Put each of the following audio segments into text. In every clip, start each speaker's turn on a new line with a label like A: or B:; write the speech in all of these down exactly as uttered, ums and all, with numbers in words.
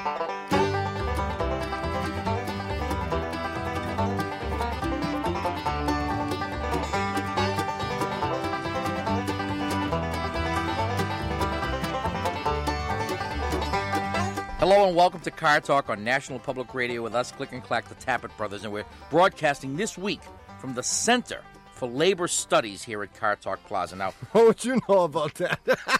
A: Hello and welcome to Car Talk on National Public Radio with us, Click and Clack, the Tappet Brothers, and we're broadcasting this week from the Center for Labor Studies here at Car Talk Plaza. Now,
B: what would you know about that?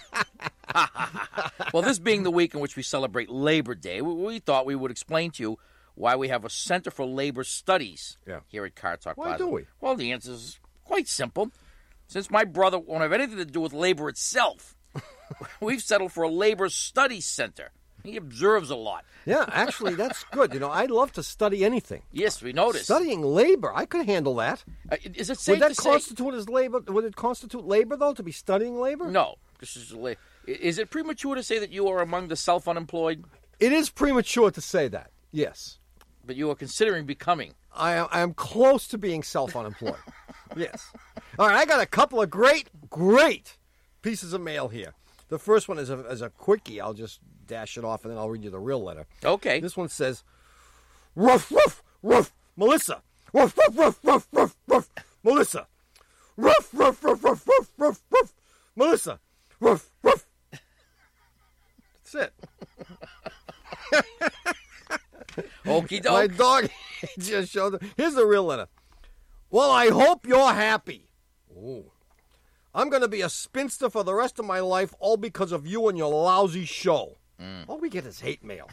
A: Well, this being the week in which we celebrate Labor Day, we, we thought we would explain to you why we have a Center for Labor Studies
B: yeah.
A: here at Car Talk
B: Why
A: Plaza.
B: do we?
A: Well, the answer is quite simple. Since my brother won't have anything to do with labor itself, we've settled for a Labor Studies Center. He observes a lot.
B: Yeah, actually, that's good. You know, I love to study anything.
A: Yes, we noticed.
B: Studying labor, I could handle that.
A: Uh, is it safe
B: would that
A: to say...
B: constitute as labor? Would it constitute labor, though, to be studying labor?
A: No. This is, la- is it premature to say that you are among the self-unemployed?
B: It is premature to say that, yes.
A: But you are considering becoming.
B: I am, I am close to being self-unemployed. Yes. All right, I got a couple of great, great pieces of mail here. The first one is a, is a quickie. I'll just dash it off, and then I'll read you the real letter.
A: Okay.
B: This one says, "Ruff, ruff, ruff, Melissa. Ruff, ruff, ruff, ruff, ruff, ruff, Melissa. Ruff, ruff, ruff, ruff, ruff, ruff, ruff, Melissa. Ruff, ruff." That's it.
A: Okie doke.
B: My dog just showed them. Here's the real letter. "Well, I hope you're happy. Ooh. I'm going to be a spinster for the rest of my life, all because of you and your lousy show." Mm. All we get is hate mail.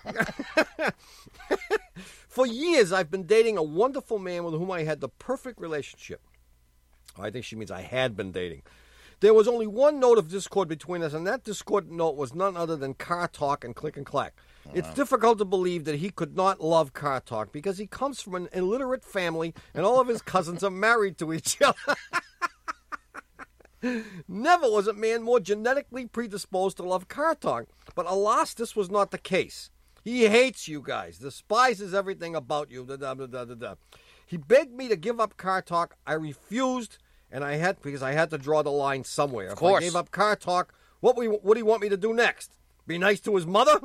B: "For years, I've been dating a wonderful man with whom I had the perfect relationship." I think she means I had been dating. "There was only one note of discord between us, and that discord note was none other than Car Talk and Click and Clack. Oh, it's wow. difficult to believe that he could not love Car Talk because he comes from an illiterate family, and all of his cousins are married to each other. Never was a man more genetically predisposed to love Car Talk, but alas, this was not the case. He hates you guys, despises everything about you. Da, da, da, da, da. He begged me to give up Car Talk. I refused, and I had because I had to draw the line somewhere.
A: Of
B: if
A: course.
B: I gave up Car Talk, what would he, what do you want me to do next? Be nice to his mother?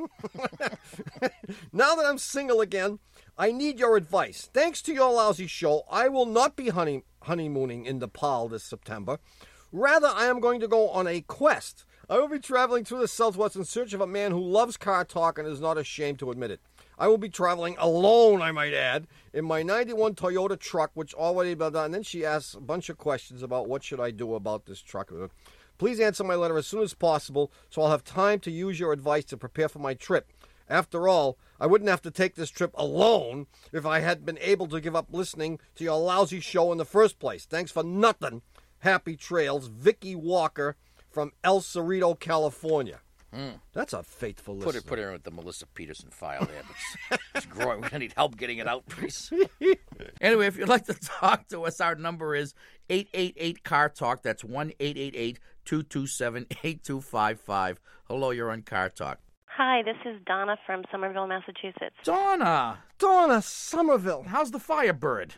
B: Now that I'm single again, I need your advice. Thanks to your lousy show, I will not be honey, honeymooning in Nepal this September. Rather, I am going to go on a quest. I will be traveling through the Southwest in search of a man who loves Car Talk and is not ashamed to admit it. I will be traveling alone, I might add, in my ninety-one Toyota truck, which already blah, blah. And then she asks a bunch of questions about what should I do about this truck. Please answer my letter as soon as possible so I'll have time to use your advice to prepare for my trip. After all, I wouldn't have to take this trip alone if I had been able to give up listening to your lousy show in the first place. Thanks for nothing. Happy trails, Vicky Walker from El Cerrito, California." Mm. That's a faithful listener.
A: Put it, put it in with the Melissa Peterson file there. It's, it's growing. We need help getting it out, please. Anyway, if you'd like to talk to us, our number is eight eight eight, C A R Talk. That's one eight eight eight, two two seven, eight two five five. Hello, you're on Car Talk.
C: Hi, this is Donna from Somerville, Massachusetts.
A: Donna.
B: Donna, Somerville.
A: How's the Firebird?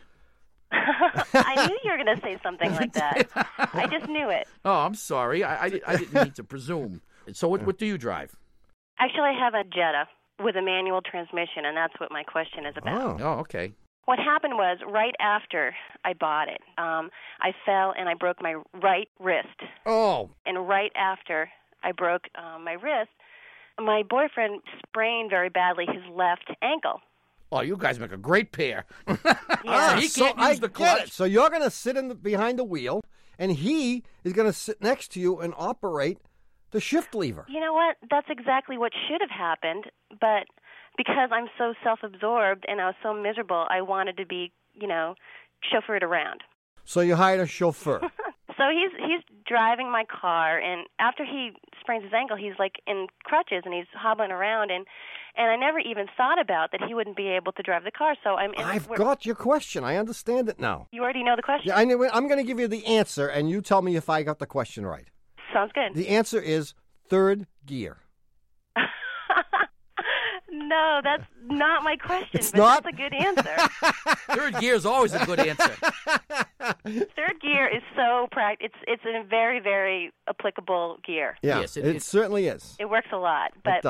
C: I knew you were going to say something like that. I just knew it.
A: Oh, I'm sorry. I, I, I didn't mean to presume. So what, what do you drive?
C: Actually, I have a Jetta with a manual transmission, and that's what my question is about.
A: Oh, oh okay.
C: What happened was, right after I bought it, um, I fell and I broke my right wrist.
B: Oh.
C: And right after I broke um, my wrist, my boyfriend sprained very badly his left ankle.
A: Oh, you guys make a great pair.
C: Yeah.
A: He
B: so
A: can't use
B: I
A: the clutch.
B: Get it. So you're going to sit in the, behind the wheel, and he is going to sit next to you and operate the shift lever.
C: You know what? That's exactly what should have happened, but because I'm so self-absorbed and I was so miserable, I wanted to be, you know, chauffeured around.
B: So you hired a chauffeur.
C: So he's he's driving my car, and after he sprains his ankle, he's like in crutches and he's hobbling around, and and I never even thought about that he wouldn't be able to drive the car. So I'm. In,
B: I've got your question. I understand it now.
C: You already know the question.
B: Yeah, I know. I'm going to give you the answer, and you tell me if I got the question right.
C: Sounds good.
B: The answer is third gear.
C: No, that's not my question,
B: it's
C: but
B: not?
C: that's a good answer.
A: Third gear is always a good answer.
C: Third gear is so practical. It's it's a very, very applicable gear.
B: Yeah,
A: yes, it,
B: it,
A: it
B: certainly is.
C: It works a lot. But
B: it does.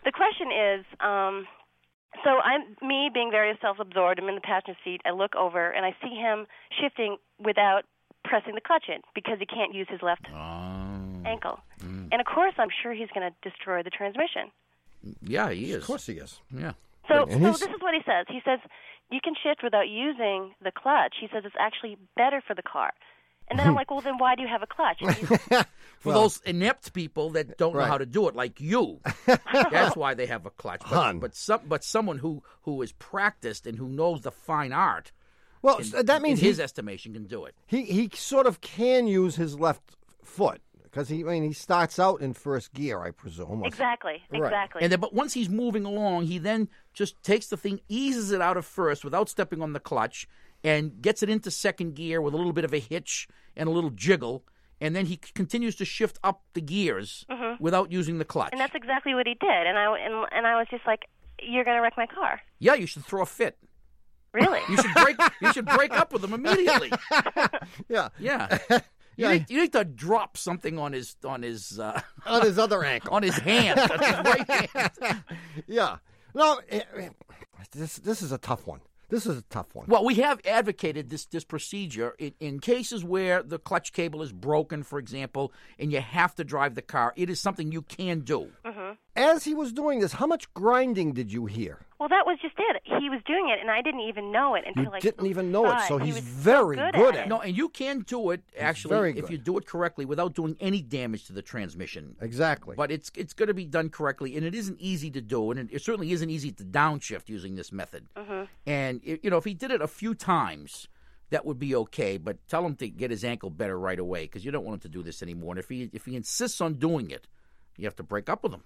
C: the question is, um, so I'm me being very self-absorbed. I'm in the passenger seat. I look over and I see him shifting without pressing the clutch in because he can't use his left
A: Um,
C: ankle.
A: mm.
C: And of course, I'm sure he's going to destroy the transmission.
A: Yeah, he is.
B: Of course he is.
A: Yeah.
C: So,
B: And
C: so
B: he's-
C: this is what he says. He says you can shift without using the clutch. He says it's actually better for the car. And then I'm like, well, then why do you have a clutch? And he's-
A: For
B: Well-
A: those inept people that don't know
B: Right.
A: how to do it, like you, that's why they have a clutch. But,
B: Hun.
A: but some, but someone who who is practiced and who knows the fine art,
B: Well,
A: in,
B: so that means
A: in
B: he,
A: his estimation, can do it.
B: he he sort of can use his left foot because he I mean he starts out in first gear, I presume. or-
C: exactly,
B: Right.
C: exactly.
A: And then, but once he's moving along, he then just takes the thing, eases it out of first without stepping on the clutch, and gets it into second gear with a little bit of a hitch and a little jiggle, and then he c- continues to shift up the gears without using the clutch.
C: And that's exactly what he did. And I and, and I was just like, you're going to wreck my car.
A: Yeah, you should throw a fit.
C: Really?
A: You should break. you should break up with him immediately.
B: Yeah,
A: Yeah. You,
B: Yeah.
A: need, you need to drop something on his on his uh,
B: on his other ankle.
A: on his hand, on his right hand.
B: Yeah. No, eh, eh, this this is a tough one. This is a tough one.
A: Well, we have advocated this this procedure in, in cases where the clutch cable is broken, for example, and you have to drive the car. It is something you can do.
B: As he was doing this, how much grinding did you hear?
C: Well, that was just it. He was doing it, and I didn't even know it until
B: You
C: I
B: didn't even know it,
C: saw
B: so
C: He
B: he's
C: was so
B: very
C: good,
B: good
C: at
B: at
C: it.
A: No, and you can do it actually
B: very
A: if
B: good.
A: you do it correctly without doing any damage to the transmission.
B: Exactly.
A: But it's it's going to be done correctly, and it isn't easy to do, and it, it certainly isn't easy to downshift using this method. And it, you know, if he did it a few times, that would be okay. But tell him to get his ankle better right away, because you don't want him to do this anymore. And if he if he insists on doing it, you have to break up with him.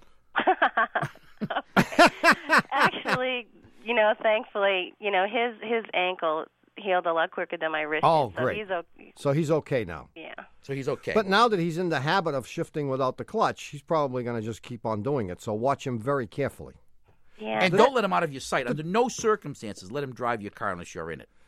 C: Actually, you know, thankfully, you know, his his ankle healed a lot quicker than my wrist.
B: Oh,
C: so
B: great.
C: He's okay.
B: So he's okay now.
C: Yeah.
A: So he's okay.
B: But now that he's in the habit of shifting without the clutch, he's probably going to just keep on doing it. So watch him very carefully.
C: Yeah.
A: and don't let him out of your sight. Under no circumstances, let him drive your car unless you're in it.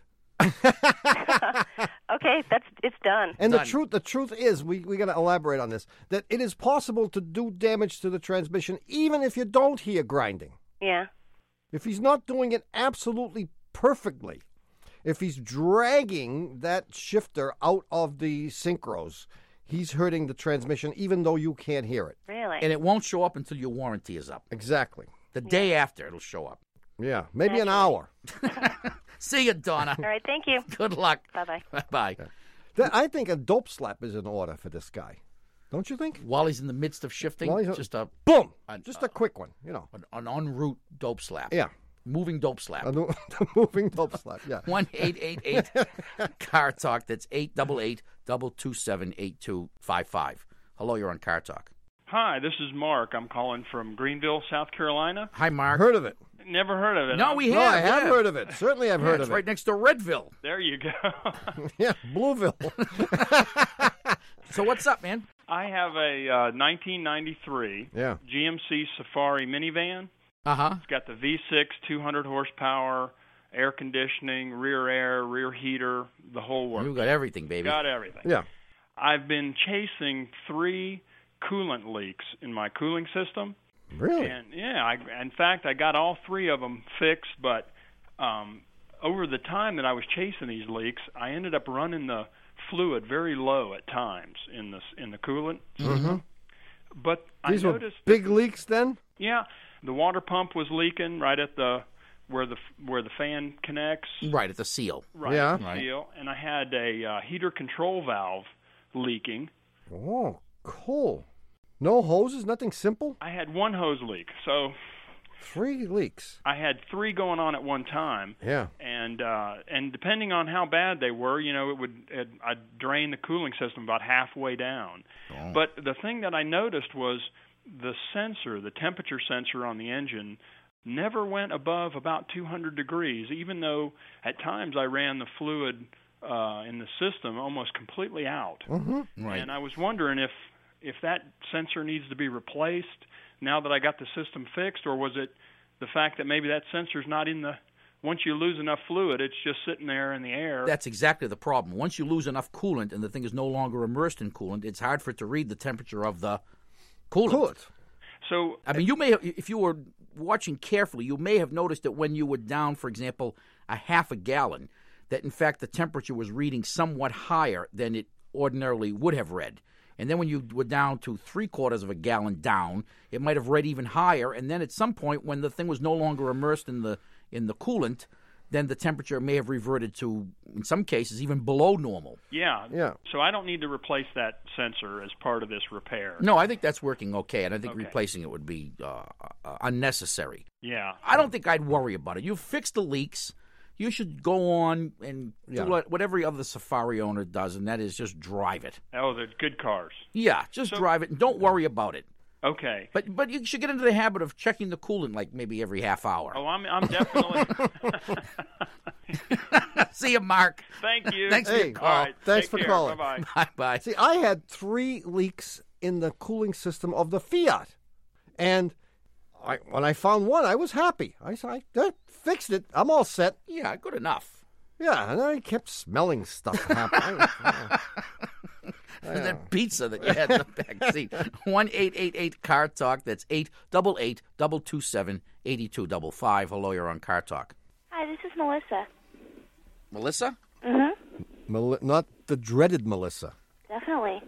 C: Okay, that's it's done.
B: And
A: Done.
B: the truth, the truth is, we we got to elaborate on this. That it is possible to do damage to the transmission even if you don't hear grinding.
C: Yeah.
B: If he's not doing it absolutely perfectly, if he's dragging that shifter out of the synchros, he's hurting the transmission even though you can't hear it.
C: Really.
A: And it won't show up until your warranty is up.
B: Exactly.
A: The day after, it'll show up.
B: Yeah, maybe an
C: Naturally.
B: hour.
A: See you, Donna.
C: All right. Thank you.
A: Good luck.
C: Bye bye.
A: Bye.
B: Th- I think a dope slap is in order for this guy. Don't you think?
A: While he's in the midst of shifting,
B: While he's-
A: just a
B: Boom!
A: An-
B: Just a quick one, you know.
A: an, an en route dope slap.
B: Yeah.
A: Moving dope slap.
B: A mo- moving dope slap, yeah.
A: One eight eight eight Car Talk. That's eight eight eight, two two seven, eight two five five. Hello, you're on Car Talk.
D: Hi, this is Mark. I'm calling from Greenville, South Carolina.
A: Hi, Mark.
B: Heard of it.
D: Never heard of it.
A: No, we
B: No,
A: have.
B: I have
A: yeah.
B: heard of it. Certainly I've
A: Yeah,
B: heard
A: it's
B: of
A: right
B: it.
A: next to Redville.
D: There you go.
B: Yeah, Blueville.
A: So what's up, man?
D: I have a uh, nineteen ninety-three
B: Yeah.
D: G M C Safari minivan.
A: Uh huh.
D: It's got the V six, two hundred horsepower, air conditioning, rear air, rear heater, the whole works.
A: You got everything, baby.
D: Got everything.
B: Yeah.
D: I've been chasing three coolant leaks in my cooling system.
B: Really?
D: And yeah, I, in fact, I got all three of them fixed, but um, over the time that I was chasing these leaks, I ended up running the fluid very low at times in the in the coolant.
B: Mm-hmm.
D: But
B: These
D: I
B: were
D: noticed,
B: big leaks then?
D: yeah, the water pump was leaking right at the where the where the fan connects,
A: Right at the seal.
D: right
B: Yeah.
D: at the
A: Right.
D: seal, and I had a uh, heater control valve leaking.
B: Oh, cool. No hoses, nothing simple?
D: I had one hose leak, so
B: Three leaks.
D: I had three going on at one time.
B: Yeah.
D: and uh, and depending on how bad they were, you know, it would it, I'd drain the cooling system about halfway down.
A: Oh.
D: But the thing that I noticed was the sensor, the temperature sensor on the engine, never went above about two hundred degrees, even though at times I ran the fluid uh, in the system almost completely out.
B: Mm-hmm.
A: Right.
D: And I was wondering if if that sensor needs to be replaced now that I got the system fixed, or was it the fact that maybe that sensor's not in the, once you lose enough fluid, it's just sitting there in the air.
A: That's exactly the problem. Once you lose enough coolant and the thing is no longer immersed in coolant, it's hard for it to read the temperature of the coolant.
B: Coolant.
D: So
A: I mean, you may have, if you were watching carefully, you may have noticed that when you were down, for example, a half a gallon, that in fact the temperature was reading somewhat higher than it ordinarily would have read. And then when you were down to three quarters of a gallon down, it might have read even higher. And then at some point, when the thing was no longer immersed in the in the coolant, then the temperature may have reverted to, in some cases, even below normal.
D: yeah,
B: Yeah.
D: So I don't need to replace that sensor as part of this repair.
A: No, I think that's working okay, and I think
D: Okay.
A: replacing it would be uh, uh, unnecessary.
D: Yeah.
A: I don't think I'd worry about it. You've fixed the leaks. You should go on and
B: Yeah.
A: do what, what every other Safari owner does, and that is just drive it.
D: Oh, they're good cars.
A: Yeah, just
D: So-
A: drive it and don't worry about it.
D: Okay.
A: But but you should get into the habit of checking the coolant like maybe every half hour.
D: Oh, I'm I'm definitely.
A: See you, Mark.
D: Thank you.
A: Thanks for
B: Hey,
A: your call.
D: All right.
B: Thanks
D: take
B: for
D: care.
B: calling.
D: Bye-bye.
A: Bye bye.
B: See, I had three leaks in the cooling system of the Fiat, and I, when I found one, I was happy. I said, I that fixed it. I'm all set.
A: Yeah, good enough.
B: Yeah, and I kept smelling stuff happen. I-
A: And that pizza that you had in the back seat. one eight eight eight car talk. That's eight eight eight, two two seven, eight two five five. Hello, you're on Car Talk.
C: Hi, this is Melissa.
A: Melissa?
C: Mm-hmm.
B: Mel- not the dreaded Melissa.
C: Definitely.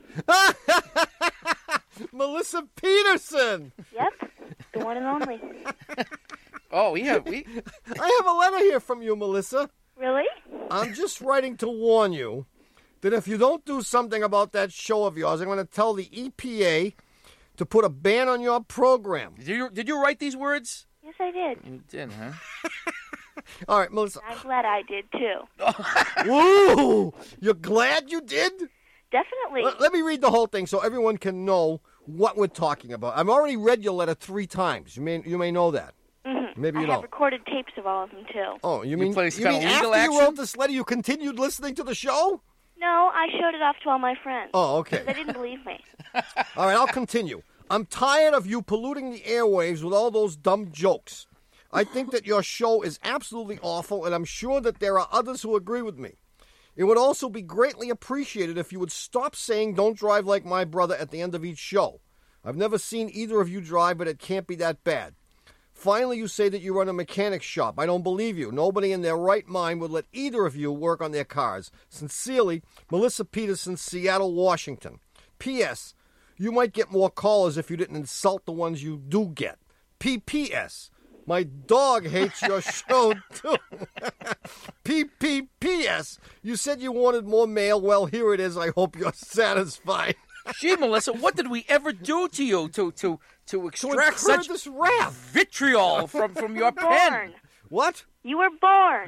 B: Melissa Peterson.
C: Yep. The one and only.
A: Oh, yeah. We,
B: I have a letter here from you, Melissa.
C: Really?
B: I'm just writing to warn you that if you don't do something about that show of yours, I'm going to tell the E P A to put a ban on your program.
A: did, you, did you write these words?
C: Yes, I did.
A: You did, huh?
B: All right, Melissa.
C: I'm glad I did, too.
B: Ooh, you're glad you did?
C: Definitely.
B: Let, let me read the whole thing so everyone can know what we're talking about. I've already read your letter three times. You may you may know that.
C: Mm-hmm.
B: Maybe you
C: I
B: don't.
C: have recorded tapes of all of them, too.
B: Oh, you mean,
A: play
B: you
A: some
B: mean
A: kind of legal
B: after you
A: action?
B: wrote this letter, you continued listening to the show?
C: No, I showed it off to all my friends.
B: Oh, okay.
C: They didn't believe me.
B: All right, I'll continue. I'm tired of you polluting the airwaves with all those dumb jokes. I think that your show is absolutely awful, and I'm sure that there are others who agree with me. It would also be greatly appreciated if you would stop saying "don't drive like my brother" at the end of each show. I've never seen either of you drive, but it can't be that bad. Finally, you say that you run a mechanic shop. I don't believe you. Nobody in their right mind would let either of you work on their cars. Sincerely, Melissa Peterson, Seattle, Washington. P S. You might get more callers if you didn't insult the ones you do get. P P S. My dog hates your show, too. P P P S. You said you wanted more mail. Well, here it is. I hope you're satisfied.
A: Gee, Melissa, what did we ever do to you to to to
B: To
A: extract
B: incur
A: such
B: this wrath.
A: vitriol from, from your
C: Born.
A: pen?
B: What?
C: You were born.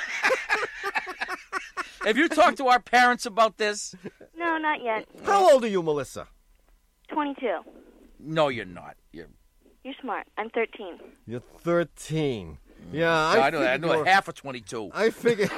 A: Have you talked to our parents about this?
C: No, not yet.
B: How old are you, Melissa?
C: twenty-two.
A: No, you're not. You're,
C: You're smart. I'm thirteen.
B: You're thirteen. Yeah,
A: I,
B: I,
A: know. I
B: figured
A: know
B: you were-
A: half of twenty-two.
B: I figured.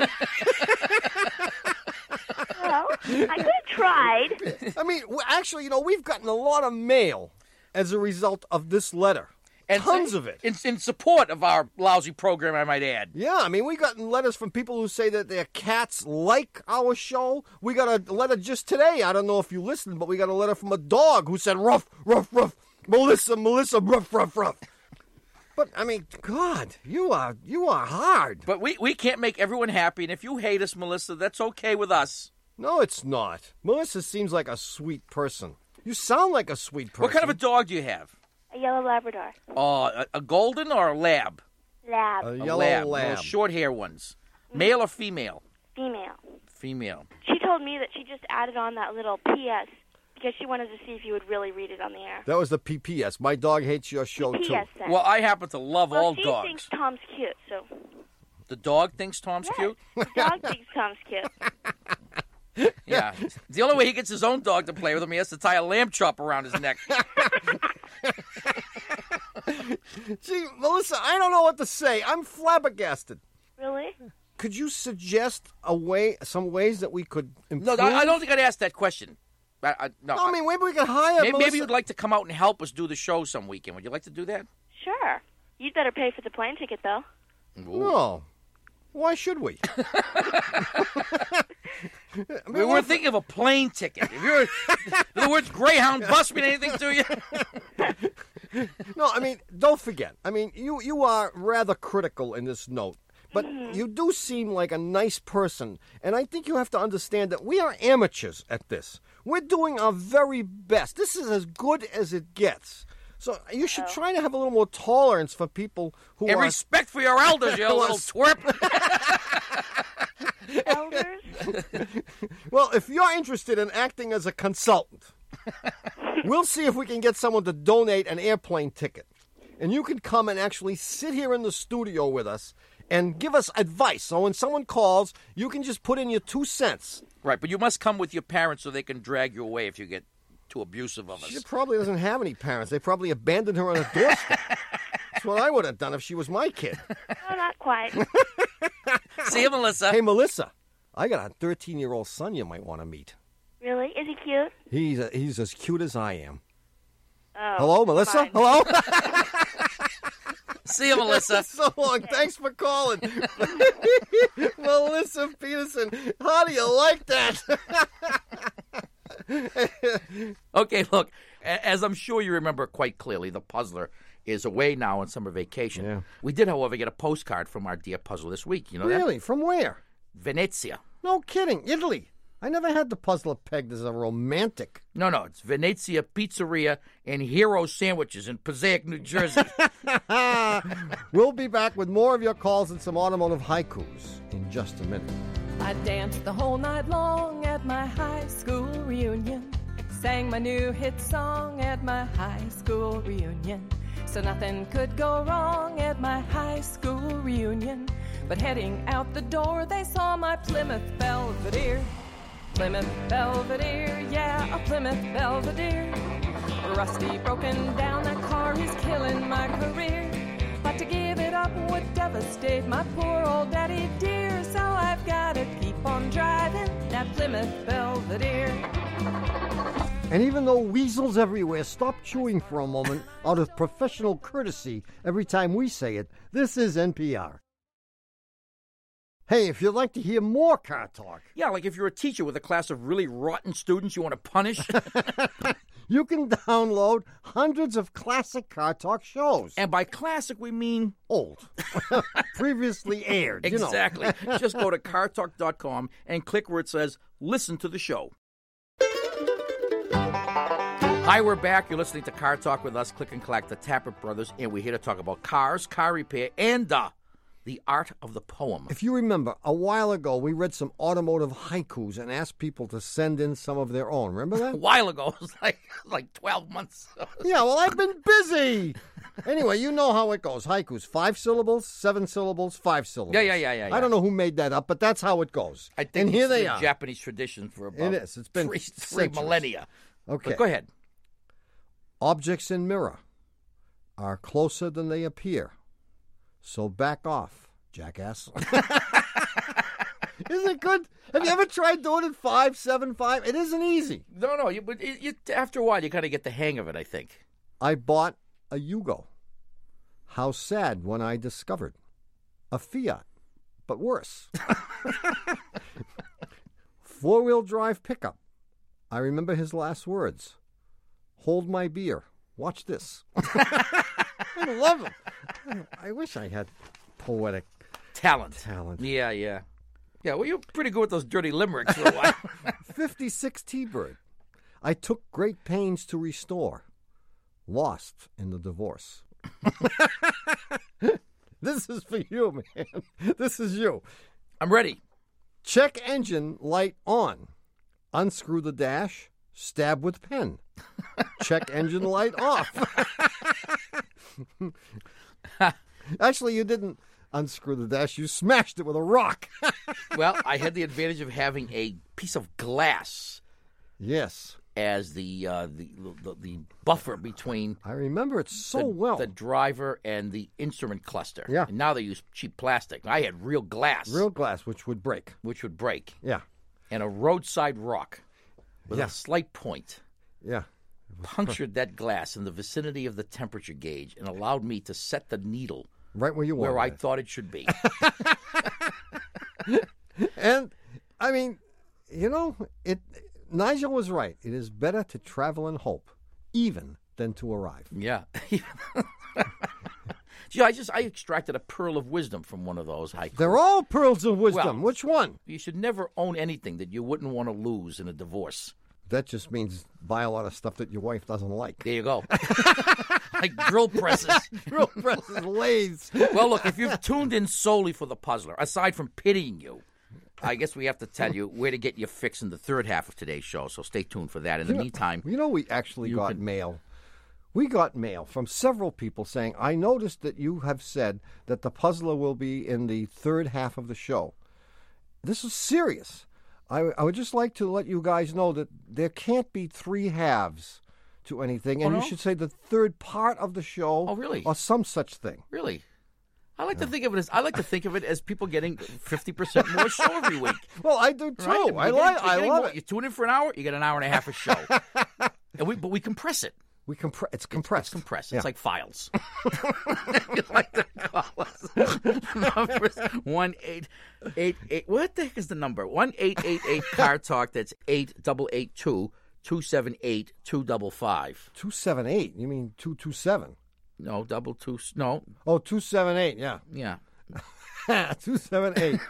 C: Well, I could have tried.
B: I mean, w- actually, you know, we've gotten a lot of mail as a result of this letter.
A: And
B: Tons of it.
A: In, in support of our lousy program, I might add.
B: Yeah, I mean, we gotten letters from people who say that their cats like our show. We got a letter just today. I don't know if you listened, but we got a letter from a dog who said, "Ruff, ruff, ruff, Melissa, Melissa, ruff, ruff, ruff." But I mean, God, you are you are hard.
A: But we, we can't make everyone happy, and if you hate us, Melissa, that's okay with us.
B: No, it's not. Melissa seems like a sweet person. You sound like a sweet person.
A: What kind of a dog do you have?
C: A yellow Labrador.
A: Uh, a, a golden or a lab?
C: Lab.
B: A
A: A
B: yellow
A: lab.
B: lab.
A: Those short hair ones. Male or female?
C: Female.
A: Female.
C: She told me that she just added on that little P S because she wanted to see if you would really read it on the air.
B: That was the P P S. My dog hates your show
C: P
B: too.
C: S then.
A: Well, I happen to love
C: Well,
A: all
C: she
A: dogs.
C: thinks Tom's cute, so
A: The dog thinks Tom's
C: yes,
A: cute?
C: the dog thinks Tom's cute.
A: Yeah. The only way he gets his own dog to play with him, he has to tie a lamb chop around his neck.
B: Gee, Melissa, I don't know what to say. I'm flabbergasted.
C: Really?
B: Could you suggest a way, some ways that we could
A: No,
B: improve?
A: I I don't think I'd ask that question. I, I, no,
B: No, I mean, maybe we could hire
A: maybe,
B: Melissa.
A: maybe you'd like to come out and help us do the show some weekend. Would you like to do that?
C: Sure. You'd better pay for the plane ticket, though.
B: No. Why should we? I mean,
A: We were
B: what-
A: thinking of a plane ticket. If you're, the words Greyhound bus mean anything to you?
B: No, I mean, don't forget. I mean, you, you are rather critical in this note. But you do seem like a nice person, and I think you have to understand that we are amateurs at this. We're doing our very best. This is as good as it gets. So you should
C: Oh.
B: try to have a little more tolerance for people who
A: And
B: are...
A: respect for your elders, you little twerp.
C: Elders?
B: Well, if you're interested in acting as a consultant, we'll see if we can get someone to donate an airplane ticket. And you can come and actually sit here in the studio with us and give us advice. So when someone calls, you can just put in your two cents.
A: Right, but you must come with your parents so they can drag you away if you get too abusive of us.
B: She probably doesn't have any parents. They probably abandoned her on a doorstep. That's what I would have done if she was my kid.
C: No, not quite.
A: See you, Melissa.
B: Hey, Melissa, I got a thirteen-year-old son you might want to meet.
C: Really? Is he cute?
B: He's a, he's as cute as I am.
C: Oh,
B: Hello, Melissa?
C: fine.
B: Hello?
A: See you, Melissa.
B: So long. Thanks for calling. Melissa Peterson, how do you like that?
A: Okay, look, a- as I'm sure you remember quite clearly, the puzzler is away now on summer vacation.
B: Yeah.
A: We did, however, get a postcard from our dear puzzler this week. You know
B: Really? From where?
A: that? Venezia.
B: No kidding. Italy. I never had the puzzler pegged as a romantic.
A: No, no, it's Venezia Pizzeria and Hero Sandwiches in Passaic, New Jersey.
B: We'll be back with more of your calls and some automotive haikus in just a minute.
E: I danced the whole night long at my high school reunion. Sang my new hit song at my high school reunion. So nothing could go wrong at my high school reunion. But heading out the door, they saw my Plymouth Belvedere. Plymouth Belvedere, yeah, a Plymouth Belvedere. Rusty, broken down, that car is killing my career. But to give it up would devastate my poor old daddy dear. So I've gotta keep on driving that Plymouth Belvedere.
B: And even though weasels everywhere stop chewing for a moment out of professional courtesy every time we say it, this is N P R. Hey, if you'd like to hear more car talk,
A: Yeah, like if you're a teacher with a class of really rotten students you want to punish.
B: you can download hundreds of classic car talk shows.
A: And by classic, we mean
B: Old. Previously aired, you know.
A: exactly. Just go to car talk dot com and click where it says listen to the show. Hi, we're back. You're listening to Car Talk with us, Click and Collect, the Tappert Brothers, and we're here to talk about cars, car repair, and uh, the art of the poem.
B: If you remember, a while ago, we read some automotive haikus and asked people to send in some of their own. Remember
A: A
B: that?
A: while ago, it was like like twelve months.
B: Yeah, well, I've been busy. Anyway, you know how it goes. Haikus, five syllables, seven syllables, five syllables.
A: Yeah, yeah, yeah, yeah,
B: I don't know who made that up, but that's how it goes.
A: I think
B: and
A: it's
B: here they
A: the
B: are.
A: Japanese tradition for about
B: It is. It's been
A: three, three
B: centuries.
A: millennia.
B: Okay.
A: But go ahead.
B: Objects in mirror are closer than they appear. So back off, jackass. Isn't it good? Have you ever tried doing it five, seven, five? It isn't easy.
A: No, no, you, but it, you, after a while, you kind of get the hang of it, I think.
B: I bought a Yugo. How sad when I discovered a Fiat, but worse. Four-wheel drive pickup. I remember his last words. Hold my beer. Watch this. I love him. I wish I had poetic
A: Talent.
B: talent.
A: Yeah, yeah. Yeah, well, you're pretty good with those dirty limericks for a while.
B: fifty-six T-Bird. I took great pains to restore. Lost in the divorce. This is for you, man. This is you.
A: I'm ready.
B: Check engine light on. Unscrew the dash. Stab with pen. Check engine light off. Actually, you didn't unscrew the dash. You smashed it with a rock.
A: Well, I had the advantage of having a piece of glass
B: Yes.
A: as the uh, the, the the buffer between
B: I remember it so
A: the,
B: well.
A: the driver and the instrument cluster.
B: Yeah.
A: And now they use cheap plastic. I had real glass,
B: Real glass, which would break.
A: which would break,
B: Yeah.
A: and a roadside rock with
B: Yeah.
A: a slight point
B: Yeah.
A: punctured that glass in the vicinity of the temperature gauge and allowed me to set the needle
B: Right where you wanted
A: where I
B: it.
A: thought it should be.
B: And, I mean, you know, it. Nigel was right. It is better to travel in hope, even than to arrive.
A: Yeah. Gee, I just I extracted a pearl of wisdom from one of those haikus.
B: They're all pearls of wisdom.
A: Well-
B: Which one?
A: You should never own anything that you wouldn't want to lose in a divorce.
B: That just means buy a lot of stuff that your wife doesn't like.
A: There you go. Like drill presses.
B: Drill presses, lathes.
A: Well, look, if you've tuned in solely for the puzzler, aside from pitying you, I guess we have to tell you where to get your fix in the third half of today's show, so stay tuned for that. In the meantime,
B: You know, we actually
A: You
B: got
A: can-
B: mail. We got mail from several people saying, I noticed that you have said that the puzzler will be in the third half of the show. This is serious. I, I would just like to let you guys know that there can't be three halves to anything, and
A: Oh, no?
B: you should say the third part of the show.
A: Oh, really?
B: Or some such thing.
A: really, I like to think of it as I like to think of it as people getting fifty percent more show every week.
B: Well, I do too.
A: Right?
B: I
A: We're getting-
B: like.
A: we're
B: I
A: getting
B: love
A: more.
B: it.
A: You tune in for an hour, you get an hour and a half of show, and we but we compress it.
B: We compre- It's compressed.
A: It's compressed.
B: Yeah.
A: It's like files. You like to call us. Numbers one eight eight eight. What the heck is the number? One eight eight eight car talk. That's eight double eight two two seven eight two double five.
B: Two seven eight. You mean two two seven?
A: No, double two. No,
B: Oh, two seven eight. Yeah.
A: yeah.
B: two seven eight.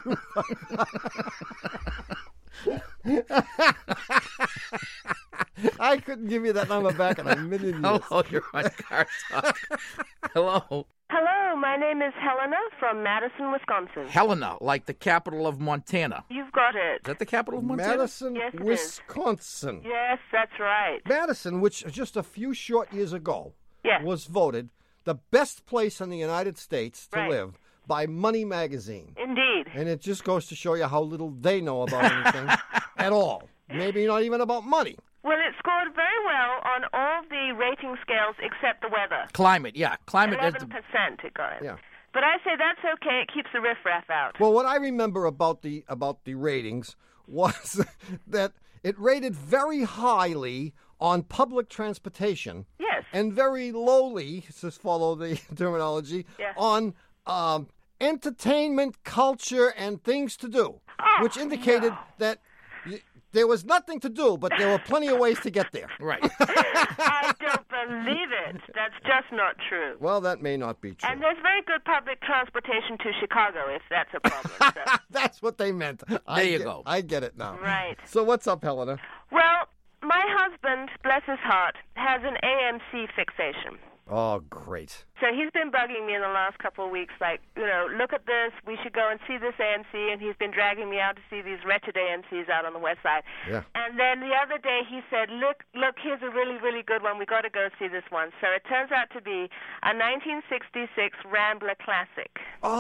B: I couldn't give you that number back in a million years.
A: Hello, you're on car talk. Hello,
C: Hello, my name is Helena from Madison, Wisconsin.
A: Helena, like the capital of Montana.
C: You've got it.
A: Is that the capital of Montana?
B: Madison,
C: Yes, it is.
B: Wisconsin.
C: Yes, that's right.
B: Madison, which just a few short years ago
C: Yes.
B: was voted the best place in the United States to
C: Right.
B: live by Money Magazine.
C: Indeed.
B: And it just goes to show you how little they know about anything at all. Maybe not even about money.
C: Well, it scored very well on all the rating scales except the weather.
A: Climate, yeah, climate. is
C: Eleven
A: the-
C: percent it got.
B: Yeah.
C: But I say that's okay. It keeps the riffraff out.
B: Well, what I remember about the about the ratings was that it rated very highly on public transportation
C: Yes.
B: and very lowly, just follow the terminology,
C: Yeah.
B: on um, entertainment, culture, and things to do,
C: Oh,
B: which indicated that y- there was nothing to do, but there were plenty of ways to get there.
A: Right.
C: I don't believe it. That's just not true.
B: Well, that may not be true.
C: And there's very good public transportation to Chicago, if that's a problem. So.
B: That's what they meant. I
A: you
B: get-
A: go.
B: I get it now.
C: Right.
B: So what's up, Helena?
C: Well, my husband, bless his heart, has an A M C fixation.
B: Oh, great.
C: So he's been bugging me in the last couple of weeks, like, you know, look at this, we should go and see this A M C, and he's been dragging me out to see these wretched A M Cs out on the west side.
B: Yeah.
C: And then the other day he said, look, look, here's a really, really good one. We got to go see this one. So it turns out to be a nineteen sixty-six Rambler Classic.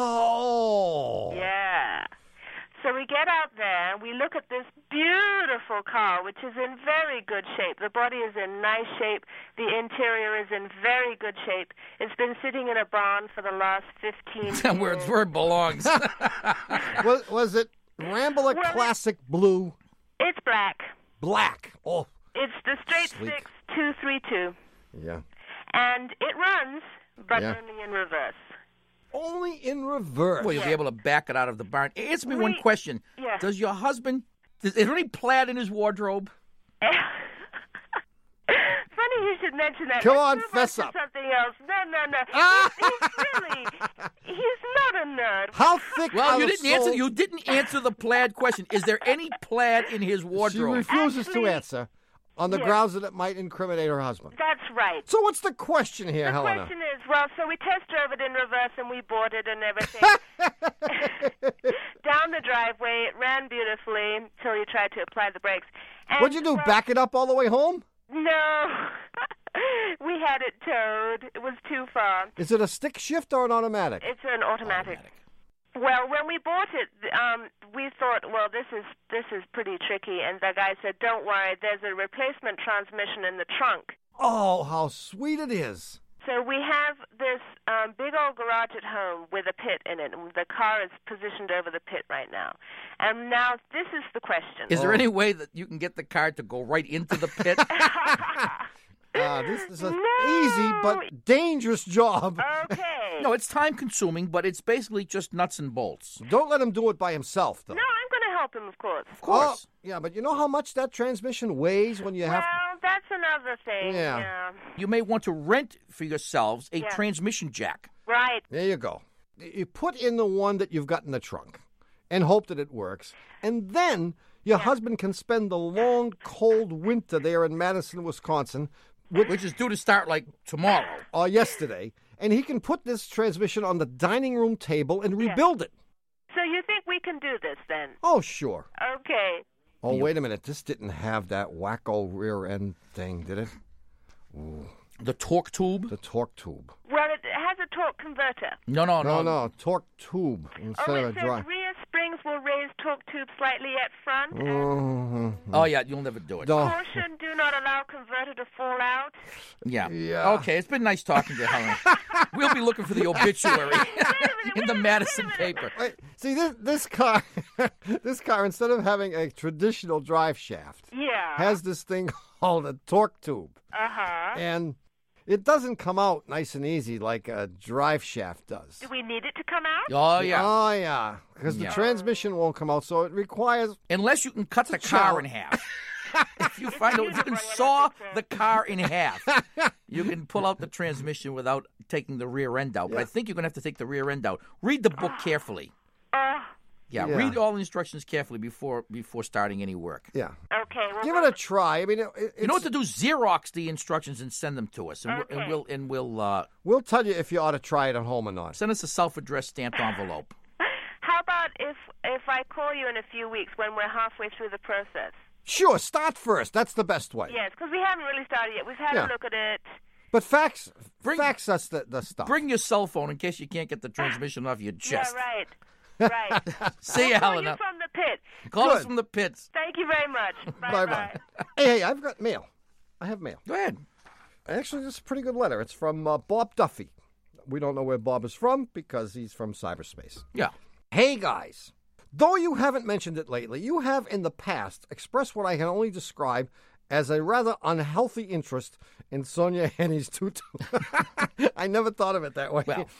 B: Oh.
C: Yeah. So we get out there, we look at this beautiful car, which is in very good shape. The body is in nice shape. The interior is in very good shape. It's been sitting in a barn for the last fifteen
A: where,
C: years.
A: it's where it belongs.
B: was, was it Rambler
C: Well,
B: Classic Blue
C: It's black.
B: Black? Oh,
C: It's the straight
B: Sleek.
C: six two three two.
B: yeah.
C: And it runs, but
B: Yeah.
C: only in reverse.
B: Only in reverse.
A: Well, you'll be able to back it out of the barn. Answer me one
C: We-
A: question.
C: yeah.
A: Does your husband, is there any plaid in his wardrobe?
C: Funny you should mention that.
B: Come
C: Let's
B: on,
C: move
B: fess
C: to
B: up.
C: Something else. No, no, no.
B: Ah!
C: He's, he's really, he's not a nerd.
B: How thick
A: Well,
B: are
A: you
B: the
A: didn't answer.
B: soles?
A: You didn't answer the plaid question. Is there any plaid in his
B: She
A: wardrobe?
B: refuses
C: Actually-
B: to answer on the
C: Yes.
B: grounds that it might incriminate her husband.
C: That's right.
B: So what's the question here,
C: The
B: Helena?
C: question is, well, so we test drove it in reverse and we bought it and everything. Down the driveway, it ran beautifully until you tried to apply the brakes. And,
B: What'd you do,
C: well,
B: back it up all the way home?
C: No. We had it towed. It was too far.
B: Is it a stick shift or an automatic?
C: It's an automatic. Well, when we bought it, um, we thought, well, this is this is pretty tricky. And the guy said, don't worry, there's a replacement transmission in the trunk.
B: Oh, how sweet it is.
C: So we have this um, big old garage at home with a pit in it. And the car is positioned over the pit right now. And now this is the question.
A: Is there
B: Oh.
A: any way that you can get the car to go right into the pit?
B: Uh, this is an
C: No.
B: easy but dangerous job.
C: Okay.
A: No, it's time consuming, but it's basically just nuts and bolts.
B: Don't let him do it by himself, though.
C: No, I'm going to help him, of course.
A: Of course.
B: Oh, yeah, but you know how much that transmission weighs when you have...
C: Well, that's another thing.
B: Yeah.
C: Yeah.
A: You may want to rent for yourselves a
C: Yeah.
A: transmission jack.
C: Right.
B: There you go. You put in the one that you've got in the trunk and hope that it works. And then your husband can spend the long, cold winter there in Madison, Wisconsin,
A: Which is due to start like tomorrow.
B: or yesterday, and he can put this transmission on the dining room table and rebuild it.
C: So you think we can do this then?
B: Oh, sure.
C: Okay.
B: Oh, wait a minute. This didn't have that wacko rear end thing, did it?
A: The torque tube?
B: The torque tube.
C: Well, it has a torque converter.
A: No, no,
B: No,
A: no.
B: no, torque tube instead
C: Oh,
B: of
C: it
B: a
C: says
B: drive.
C: rear springs will raise torque tube slightly at front.
B: Mhm.
A: Oh, yeah, you'll never do it.
B: No.
C: Caution, do not allow converter to fall out.
A: Yeah.
B: Yeah.
A: Okay, it's been nice talking to you, Helen. We'll be looking for the obituary in the Madison paper.
B: Wait, see this this car, this car instead of having a traditional drive shaft,
C: Yeah.
B: has this thing called a torque tube,
C: Uh-huh.
B: and it doesn't come out nice and easy like a drive shaft does.
C: Do we need it to come out?
A: Oh, yeah.
B: Oh yeah, because the
A: Yeah.
B: transmission won't come out, so it requires.
A: Unless you can cut the car in half. If you find out, if you can saw the car in half, you can pull out the transmission without taking the rear end out. But I think you're going to have to take the rear end out. Read the book carefully.
C: Uh,
A: Yeah,
B: Yeah.
A: read all the instructions carefully before before starting any work.
B: Yeah,
C: okay. Well,
B: give it a try. I mean, it, it's,
A: You know what to do? Xerox the instructions and send them to us, and, we'll, and
C: Okay.
A: we'll and we'll uh,
B: we'll tell you if you ought to try it at home or not.
A: send us a self-addressed stamped envelope.
C: How about if if I call you in a few weeks when we're halfway through the process?
B: Sure, start first. That's the best way.
C: Yes, because we haven't really started yet. We've had
B: Yeah.
C: a look at it.
B: But fax,
A: Bring-
B: fax us the, the stuff.
A: Bring your cell phone in case you can't get the transmission off your chest.
C: Yeah, right. Right.
A: See you,
C: I'll call
A: Helena.
C: you from the pit.
A: Call us
B: Good.
A: from the pits.
C: Thank you very much.
B: Bye bye. Hey, hey, I've got mail. I have mail.
A: Go ahead.
B: Actually, this is a pretty good letter. It's from uh, Bob Duffy. We don't know where Bob is from because he's from cyberspace.
A: Yeah.
B: Hey, guys. Though you haven't mentioned it lately, you have in the past expressed what I can only describe as a rather unhealthy interest in Sonia Henny's tutu. I never thought of it that way.
A: Well.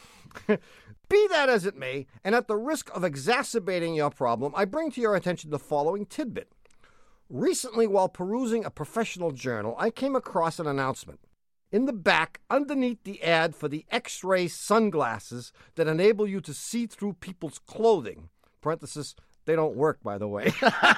B: Be that as it may, and at the risk of exacerbating your problem, I bring to your attention the following tidbit. Recently, while perusing a professional journal, I came across an announcement. In the back, underneath the ad for the X-ray sunglasses that enable you to see through people's clothing, parenthesis, they don't work, by the way.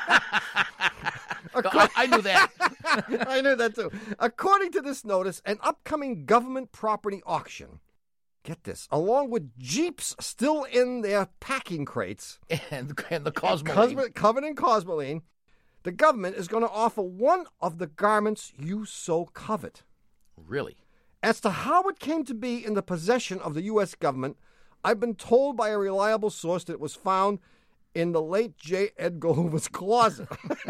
A: I, I knew that.
B: I knew that too. According to this notice, an upcoming government property auction, get this, along with Jeeps still in their packing crates,
A: and, and the Cosmo.
B: Cosmo, Covenant and Cosmoline, the government is going to offer one of the garments you so covet.
A: Really?
B: As to how it came to be in the possession of the U S government, I've been told by a reliable source that it was found in the late J. Edgar Hoover's closet.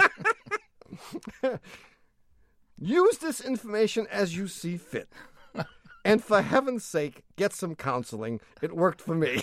B: Use this information as you see fit. And for heaven's sake, get some counseling. It worked for me.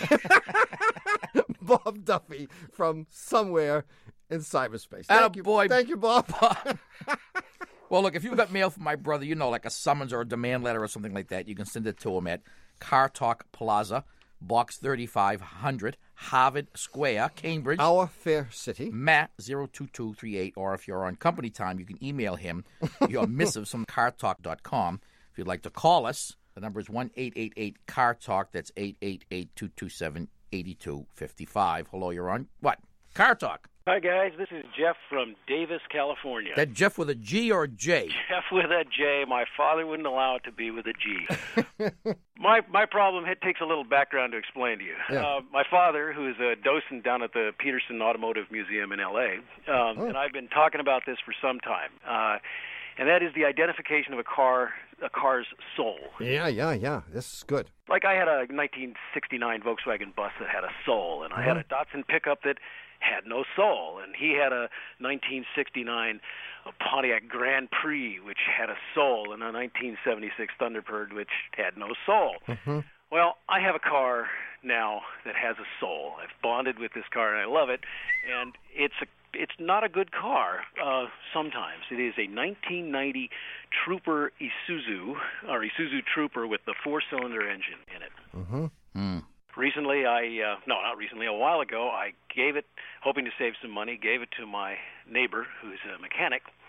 B: Bob Duffy from somewhere in cyberspace. Thank you,
A: Attaboy.
B: Thank you, Bob.
A: Well, look, if you've got mail from my brother, you know, like a summons or a demand letter or something like that, you can send it to him at Car Talk Plaza, Box thirty-five hundred, Harvard Square, Cambridge,
B: Our fair city.
A: Matt zero two two three eight, or if you're on company time, you can email him your missives from car talk dot com. If you'd like to call us, the number is one eight eight eight car talk. That's eight eight eight, two two seven, eight two five five. Hello, you're on what? Car Talk.
F: Hi, guys. This is Jeff from Davis, California.
A: That Jeff with a G or a J?
F: Jeff with a J. My father wouldn't allow it to be with a G. my my problem, it takes a little background to explain to you.
B: Yeah.
F: Uh, my father, who is a docent down at the Peterson Automotive Museum in L A, um,
B: Oh.
F: and I've been talking about this for some time, uh, and that is the identification of a car, a car's soul.
B: Yeah, yeah, yeah. This is good.
F: Like I had a nineteen sixty-nine Volkswagen bus that had a soul, and I had a Datsun pickup that had no soul, and he had a nineteen sixty-nine Pontiac Grand Prix, which had a soul, and a nineteen seventy-six Thunderbird, which had no soul.
B: Mm-hmm.
F: Well, I have a car now that has a soul. I've bonded with this car, and I love it, and it's a it's not a good car uh, sometimes. It is a nineteen ninety Trooper Isuzu, or Isuzu Trooper with the four-cylinder engine in it.
B: Mm-hmm.
A: Hmm.
F: Recently, I, uh, no, not recently, a while ago, I gave it, hoping to save some money, gave it to my neighbor, who's a mechanic,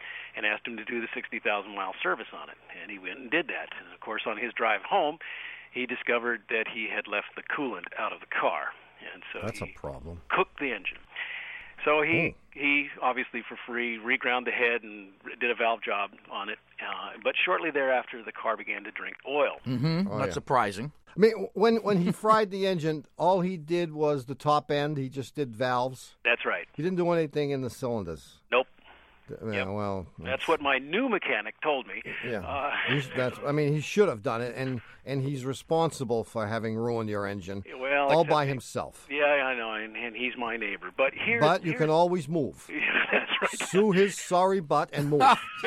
F: and asked him to do the sixty thousand mile service on it. And he went and did that. And, of course, on his drive home, he discovered that he had left the coolant out of the car. And so
B: That's
F: he
B: a problem.
F: cooked the engine. So he,
B: Oh.
F: he obviously, for free, reground the head and did a valve job on it. Uh, but shortly thereafter, the car began to drink oil.
A: Mm-hmm.
B: Oh,
A: Not
B: yeah.
A: surprising.
B: I mean, when when he fried the engine, all he did was the top end. He just did valves.
F: That's right.
B: He didn't do anything in the cylinders.
F: Nope.
B: Yeah,
F: Yep.
B: well,
F: That's what my new mechanic told me.
B: Yeah,
F: Uh,
B: he's, that's. I mean, he should have done it, and and he's responsible for having ruined your engine
F: well,
B: all
F: except
B: by
F: he-
B: himself.
F: Yeah, I know, and, and he's my neighbor. But here,
B: But you
F: here-
B: can always move.
F: Yeah, that's right.
B: Sue his sorry butt and move.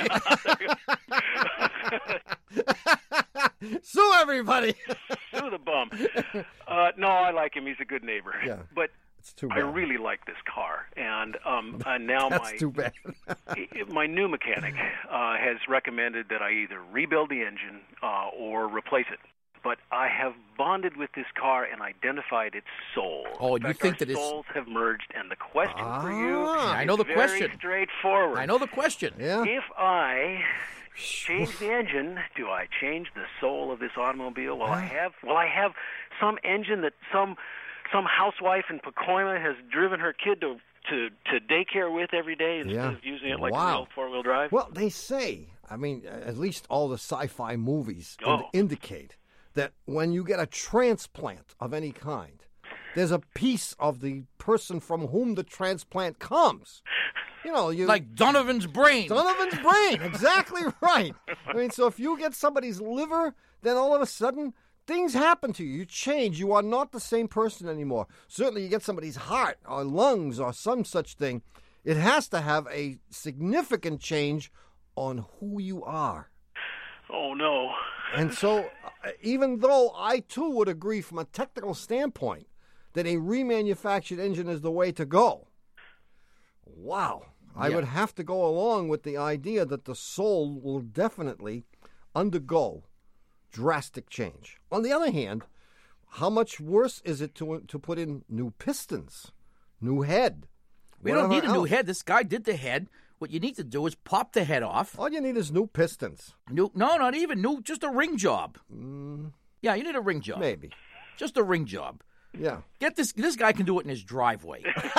B: Sue everybody.
F: Sue the bum. Uh, no, I like him. He's a good neighbor.
B: Yeah.
F: But
B: It's too
F: I
B: bad.
F: really like this car, and um, uh, now
B: That's
F: my
B: too bad.
F: my new mechanic uh, has recommended that I either rebuild the engine uh, or replace it. But I have bonded with this car and identified its soul.
A: Oh,
F: In
A: and you
F: fact,
A: think
F: our
A: that it's-
F: souls have merged, and the question for you
B: Ah.
A: I know
F: is
A: the
F: very
A: question.
F: straightforward.
A: I know the question.
B: Yeah.
F: If I change the engine, do I change the soul of this automobile? Will I have will I have some engine that some some housewife in Pacoima has driven her kid to to, to daycare with every day instead
B: Yeah.
F: of using it like
B: Wow.
F: a real four-wheel drive?
B: Well, they say, I mean, at least all the sci-fi movies in-
F: Oh.
B: indicate that when you get a transplant of any kind, there's a piece of the person from whom the transplant comes. You know, you
A: Like Donovan's brain.
B: Donovan's brain. Exactly right. I mean, so if you get somebody's liver, then all of a sudden things happen to you. You change. You are not the same person anymore. Certainly, you get somebody's heart or lungs or some such thing. It has to have a significant change on who you are.
F: Oh no.
B: And so, uh, even though I too would agree from a technical standpoint that a remanufactured engine is the way to go, wow, I
A: Yeah.
B: would have to go along with the idea that the soul will definitely undergo drastic change. On the other hand, how much worse is it to to put in new pistons, new head?
A: We don't need
B: whatever
A: a new
B: else?
A: head. This guy did the head. What you need to do is pop the head off.
B: All you need is new pistons,
A: New, no, not even new. Just a ring job. Yeah, you need a ring job.
B: maybe.
A: Just a ring job.
B: Yeah,
A: Get this. This guy can do it in his driveway.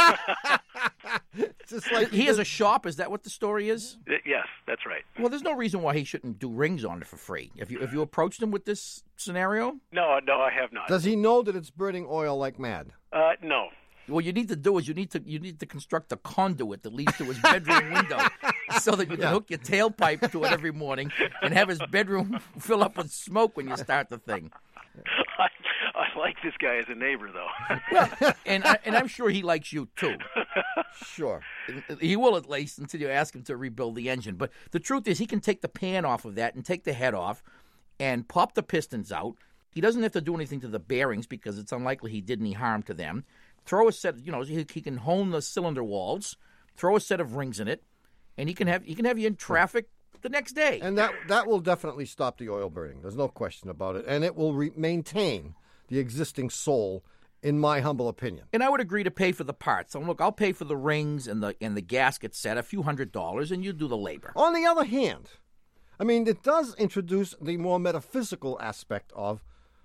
B: just like
A: He has a shop. Is that what the story is?
F: Y- Yes, that's right.
A: Well, there's no reason why he shouldn't do rings on it for free. If you if you approached him with this scenario,
F: No, no, I have not.
B: Does he know that it's burning oil like mad?
F: Uh, no.
A: what you need to do is you need to you need to construct a conduit that leads to his bedroom window, so that you can
B: Yeah.
A: hook your tailpipe to it every morning and have his bedroom fill up with smoke when you start the thing.
F: I, I like this guy as a neighbor, though.
A: And I, and I'm sure he likes you too.
B: Sure.
A: He will at least until you ask him to rebuild the engine. But the truth is, he can take the pan off of that and take the head off and pop the pistons out. He doesn't have to do anything to the bearings because it's unlikely he did any harm to them. Throw a set, you know, he, he can hone the cylinder walls, throw a set of rings in it, and he can have he can have you in traffic the next day.
B: And that that will definitely stop the oil burning. There's no question about it. And it will re- maintain the existing soul, in my humble opinion.
A: And I would agree to pay for the parts. So look, I'll pay for the rings and the and the gasket set, a few hundred dollars, and you do the labor.
B: On the other hand, I mean, it does introduce the more metaphysical aspect of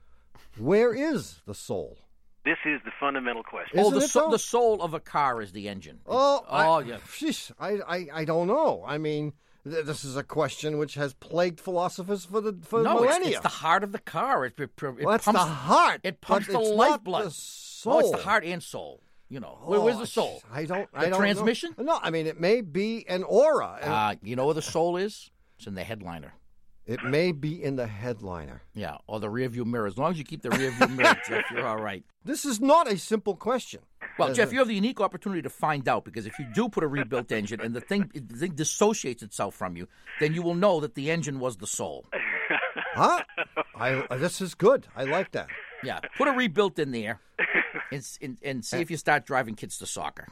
B: where is the soul?
F: This is the fundamental question.
A: Oh,
B: Isn't
A: the
B: it,
A: so,
B: though?
A: the soul of a car is the engine.
B: Oh,
A: oh
B: I,
A: yeah.
B: sheesh, I, I, I don't know. I mean, th- this is a question which has plagued philosophers for the for
A: No, it's,
B: millennia.
A: it's the heart of the car. It, it, it
B: well, that's
A: pumps,
B: the heart.
A: It pumps
B: but
A: the
B: it's
A: lifeblood.
B: Not the soul.
A: Oh, it's the heart and soul. You know, Where, where's the
B: Oh,
A: soul?
B: I don't.
A: The
B: I don't
A: transmission?
B: Know. No, I mean it may be an aura. and
A: Uh, you know where the soul is? It's in the headliner.
B: it may be in the headliner.
A: Yeah, or the rear view mirror. As long as you keep the rear view mirror, Jeff, you're all right.
B: This is not a simple question.
A: Well,
B: As
A: Jeff,
B: a-
A: you have the unique opportunity to find out because if you do put a rebuilt engine and the thing the thing dissociates itself from you, then you will know that the engine was the soul.
B: Huh? I. This is good. I like that.
A: Yeah, put a rebuilt in there, and and, and see if you start driving kids to soccer.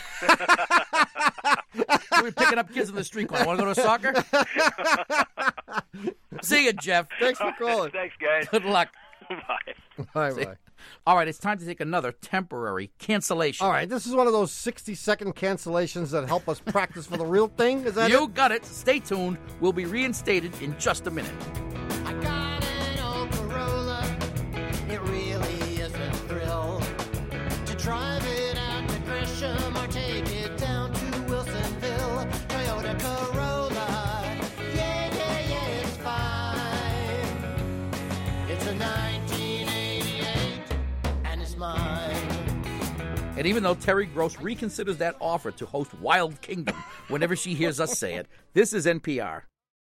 A: We're picking up kids in the street corner. Want to go to soccer? See you, Jeff.
B: Thanks for calling.
F: Thanks, guys.
A: Good luck.
F: Bye.
B: Bye
A: See?
B: bye.
A: All right, it's time to take another temporary cancellation.
B: All right, this is one of those sixty-second cancellations that help us practice for the real thing. Is that
A: You
B: it?
A: got it. Stay tuned. We'll be reinstated in just a minute.
G: I got an old Corolla. It really is a thrill to drive it out to Gresham or take it down to Wilsonville. Toyota Corolla. Yeah, yeah, yeah, it's fine. It's a nineteen eighty-eight and it's mine.
A: And even though Terry Gross reconsiders that offer to host Wild Kingdom whenever she hears us say it, this is N P R.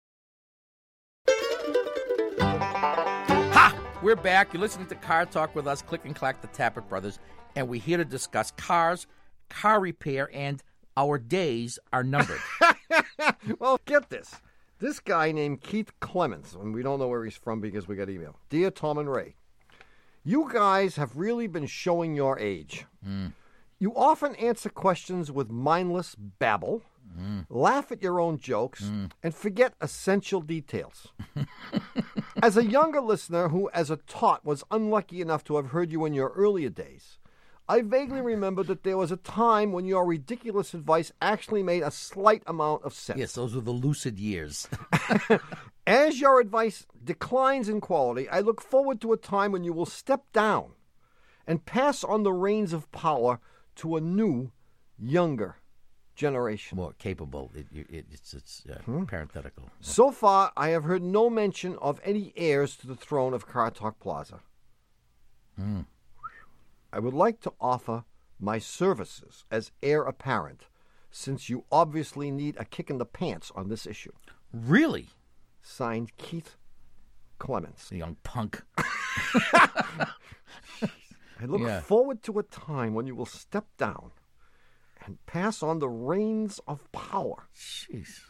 A: Ha! We're back. You're listening to Car Talk with us, Click and Clack, the Tappert Brothers, and we're here to discuss cars, car repair, and our days are numbered.
B: Well, get this. This guy named Keith Clements, and we don't know where he's from because we got email. Dear Tom and Ray, you guys have really been showing your age.
A: Mm.
B: You often answer questions with mindless babble,
A: Mm.
B: laugh at your own jokes,
A: Mm.
B: and forget essential details. As a younger listener who, as a tot, was unlucky enough to have heard you in your earlier days, I vaguely remember that there was a time when your ridiculous advice actually made a slight amount of sense.
A: Yes, those were the lucid years.
B: As your advice declines in quality, I look forward to a time when you will step down and pass on the reins of power to a new, younger generation.
A: More capable. It, it, it's it's uh,
B: Hmm?
A: parenthetical.
B: So far, I have heard no mention of any heirs to the throne of Car Talk Plaza.
A: Mm.
B: I would like to offer my services as heir apparent, since you obviously need a kick in the pants on this issue.
A: Really?
B: Signed, Keith Clements.
A: The young punk.
B: I look
A: Yeah.
B: forward to a time when you will step down and pass on the reins of power.
A: Jeez.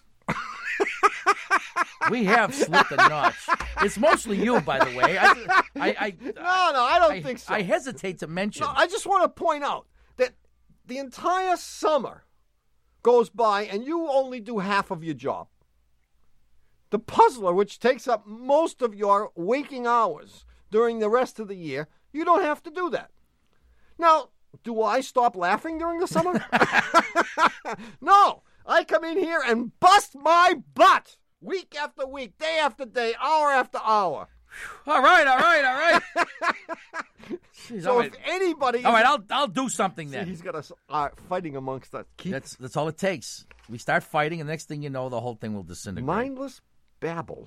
A: We have slipped a notch. It's mostly you, by the way. I, I, I,
B: No, no, I don't
A: I,
B: think so.
A: I hesitate to mention.
B: No, I just want to point out that the entire summer goes by and you only do half of your job. The puzzler, which takes up most of your waking hours during the rest of the year, you don't have to do that. Now, do I stop laughing during the summer? No, I come in here and bust my butt week after week, day after day, hour after hour.
A: All right, all right, all right. Jeez,
B: So
A: all
B: if
A: right.
B: anybody...
A: All right, I'll I'll do something
B: See,
A: then.
B: he's got us uh, fighting amongst us. Keep
A: That's that's all it takes. We start fighting, and the next thing you know, the whole thing will disintegrate.
B: mindless babble.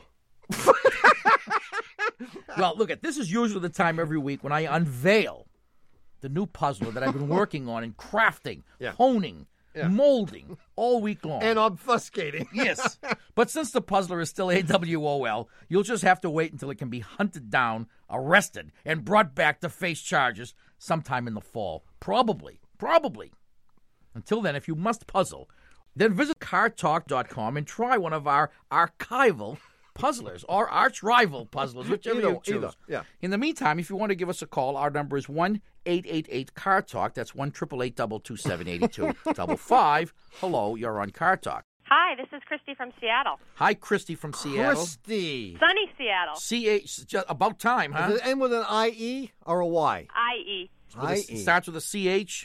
A: Well, look, at this is usually the time every week when I unveil the new puzzler that I've been working on and crafting,
B: Yeah.
A: honing,
B: Yeah.
A: molding all week long.
B: And obfuscating.
A: Yes. But since the puzzler is still A W O L, you'll just have to wait until it can be hunted down, arrested, and brought back to face charges sometime in the fall. Probably. Probably. Until then, if you must puzzle, then visit car talk dot com and try one of our archival puzzlers or arch rival puzzlers, whichever
B: Either-
A: you choose.
B: either, yeah.
A: In the meantime, if you want to give us a call, our number is one eight eight eight car talk. That's one eight eight eight, two two seven, eight two five five. Hello, you're on Car Talk.
C: Hi, this is Christy from Seattle.
A: Hi, Christy from Seattle.
B: Christy.
C: Sunny Seattle.
A: C H, just about time, huh?
B: Does it end with an I E or a Y?
C: I E.
A: With a-
B: I
A: it
B: E.
A: starts with a C H.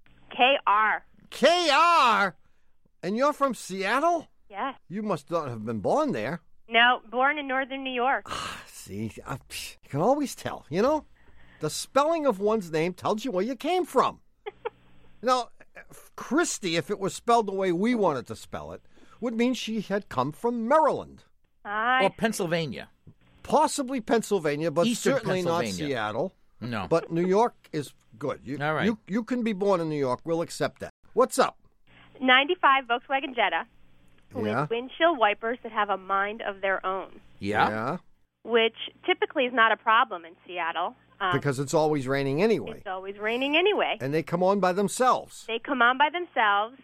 C: K R.
B: K R? And you're from Seattle?
C: Yes.
B: You must not have been born there.
C: No, born in northern New York.
B: See, I, you can always tell, you know? The spelling of one's name tells you where you came from. Now, Christy, if it was spelled the way we wanted to spell it, would mean she had come from Maryland.
C: I
A: Or Pennsylvania.
B: Possibly Pennsylvania, but
A: Eastern
B: certainly not
A: Pennsylvania.
B: Seattle.
A: No.
B: But New York is good. You,
A: All right.
B: You, you can be born in New York. We'll accept that. What's up?
C: ninety-five Volkswagen Jetta
B: Yeah.
C: with windshield wipers that have a mind of their own,
A: Yeah?
B: Yeah.
C: which typically is not a problem in Seattle. Um,
B: Because it's always raining anyway.
C: it's always raining anyway.
B: And they come on by themselves.
C: They come on by themselves,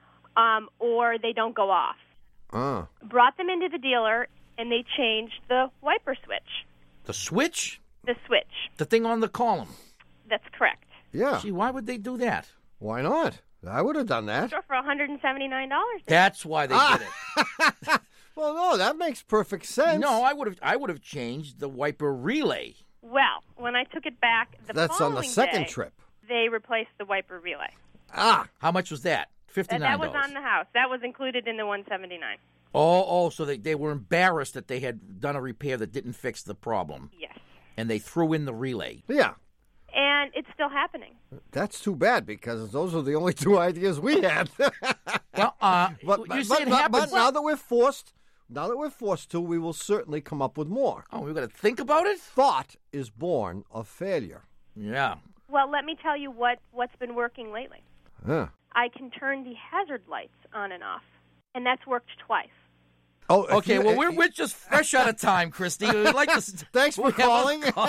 C: um, or they don't go off.
B: Ah.
C: Brought them into the dealer, and they changed the wiper switch.
A: The switch?
C: The switch.
A: The thing on the column.
C: That's correct.
B: Yeah.
A: Gee, why would they do that?
B: Why not? I would have done that.
C: Sure, for one hundred seventy-nine dollars.
A: That's why they
B: Ah.
A: did it.
B: Well, no, that makes perfect sense.
A: No, I would have I would have changed the wiper relay.
H: Well, when I took it back the
B: That's on the
H: following
B: second
H: day,
B: trip.
H: they replaced the wiper relay.
B: Ah,
A: How much was that?
H: That,
A: fifty-nine
H: that
A: dollars.
H: was on the house. That was included in the one seventy-nine.
A: Oh, oh, so they, they were embarrassed that they had done a repair that didn't fix the problem,
H: Yes.
A: and they threw in the relay.
B: yeah.
H: And it's still happening.
B: That's too bad because those are the only two ideas we had.
A: Well, uh,
B: but,
A: you
B: but,
A: say it
B: but-
A: happens.
B: but now that we're forced, now that we're forced to, we will certainly come up with more.
A: Oh, we've got to think about it?
B: Thought is born of failure.
A: Yeah.
H: Well, let me tell you what, what's been working lately.
B: Huh.
H: I can turn the hazard lights on and off, and that's worked twice.
B: Oh, if
A: Okay,
B: you-
A: well,
B: uh,
A: we're, we're just fresh out of time, Christy. We'd like to...
B: Thanks for
A: we have a
B: calling.
A: call.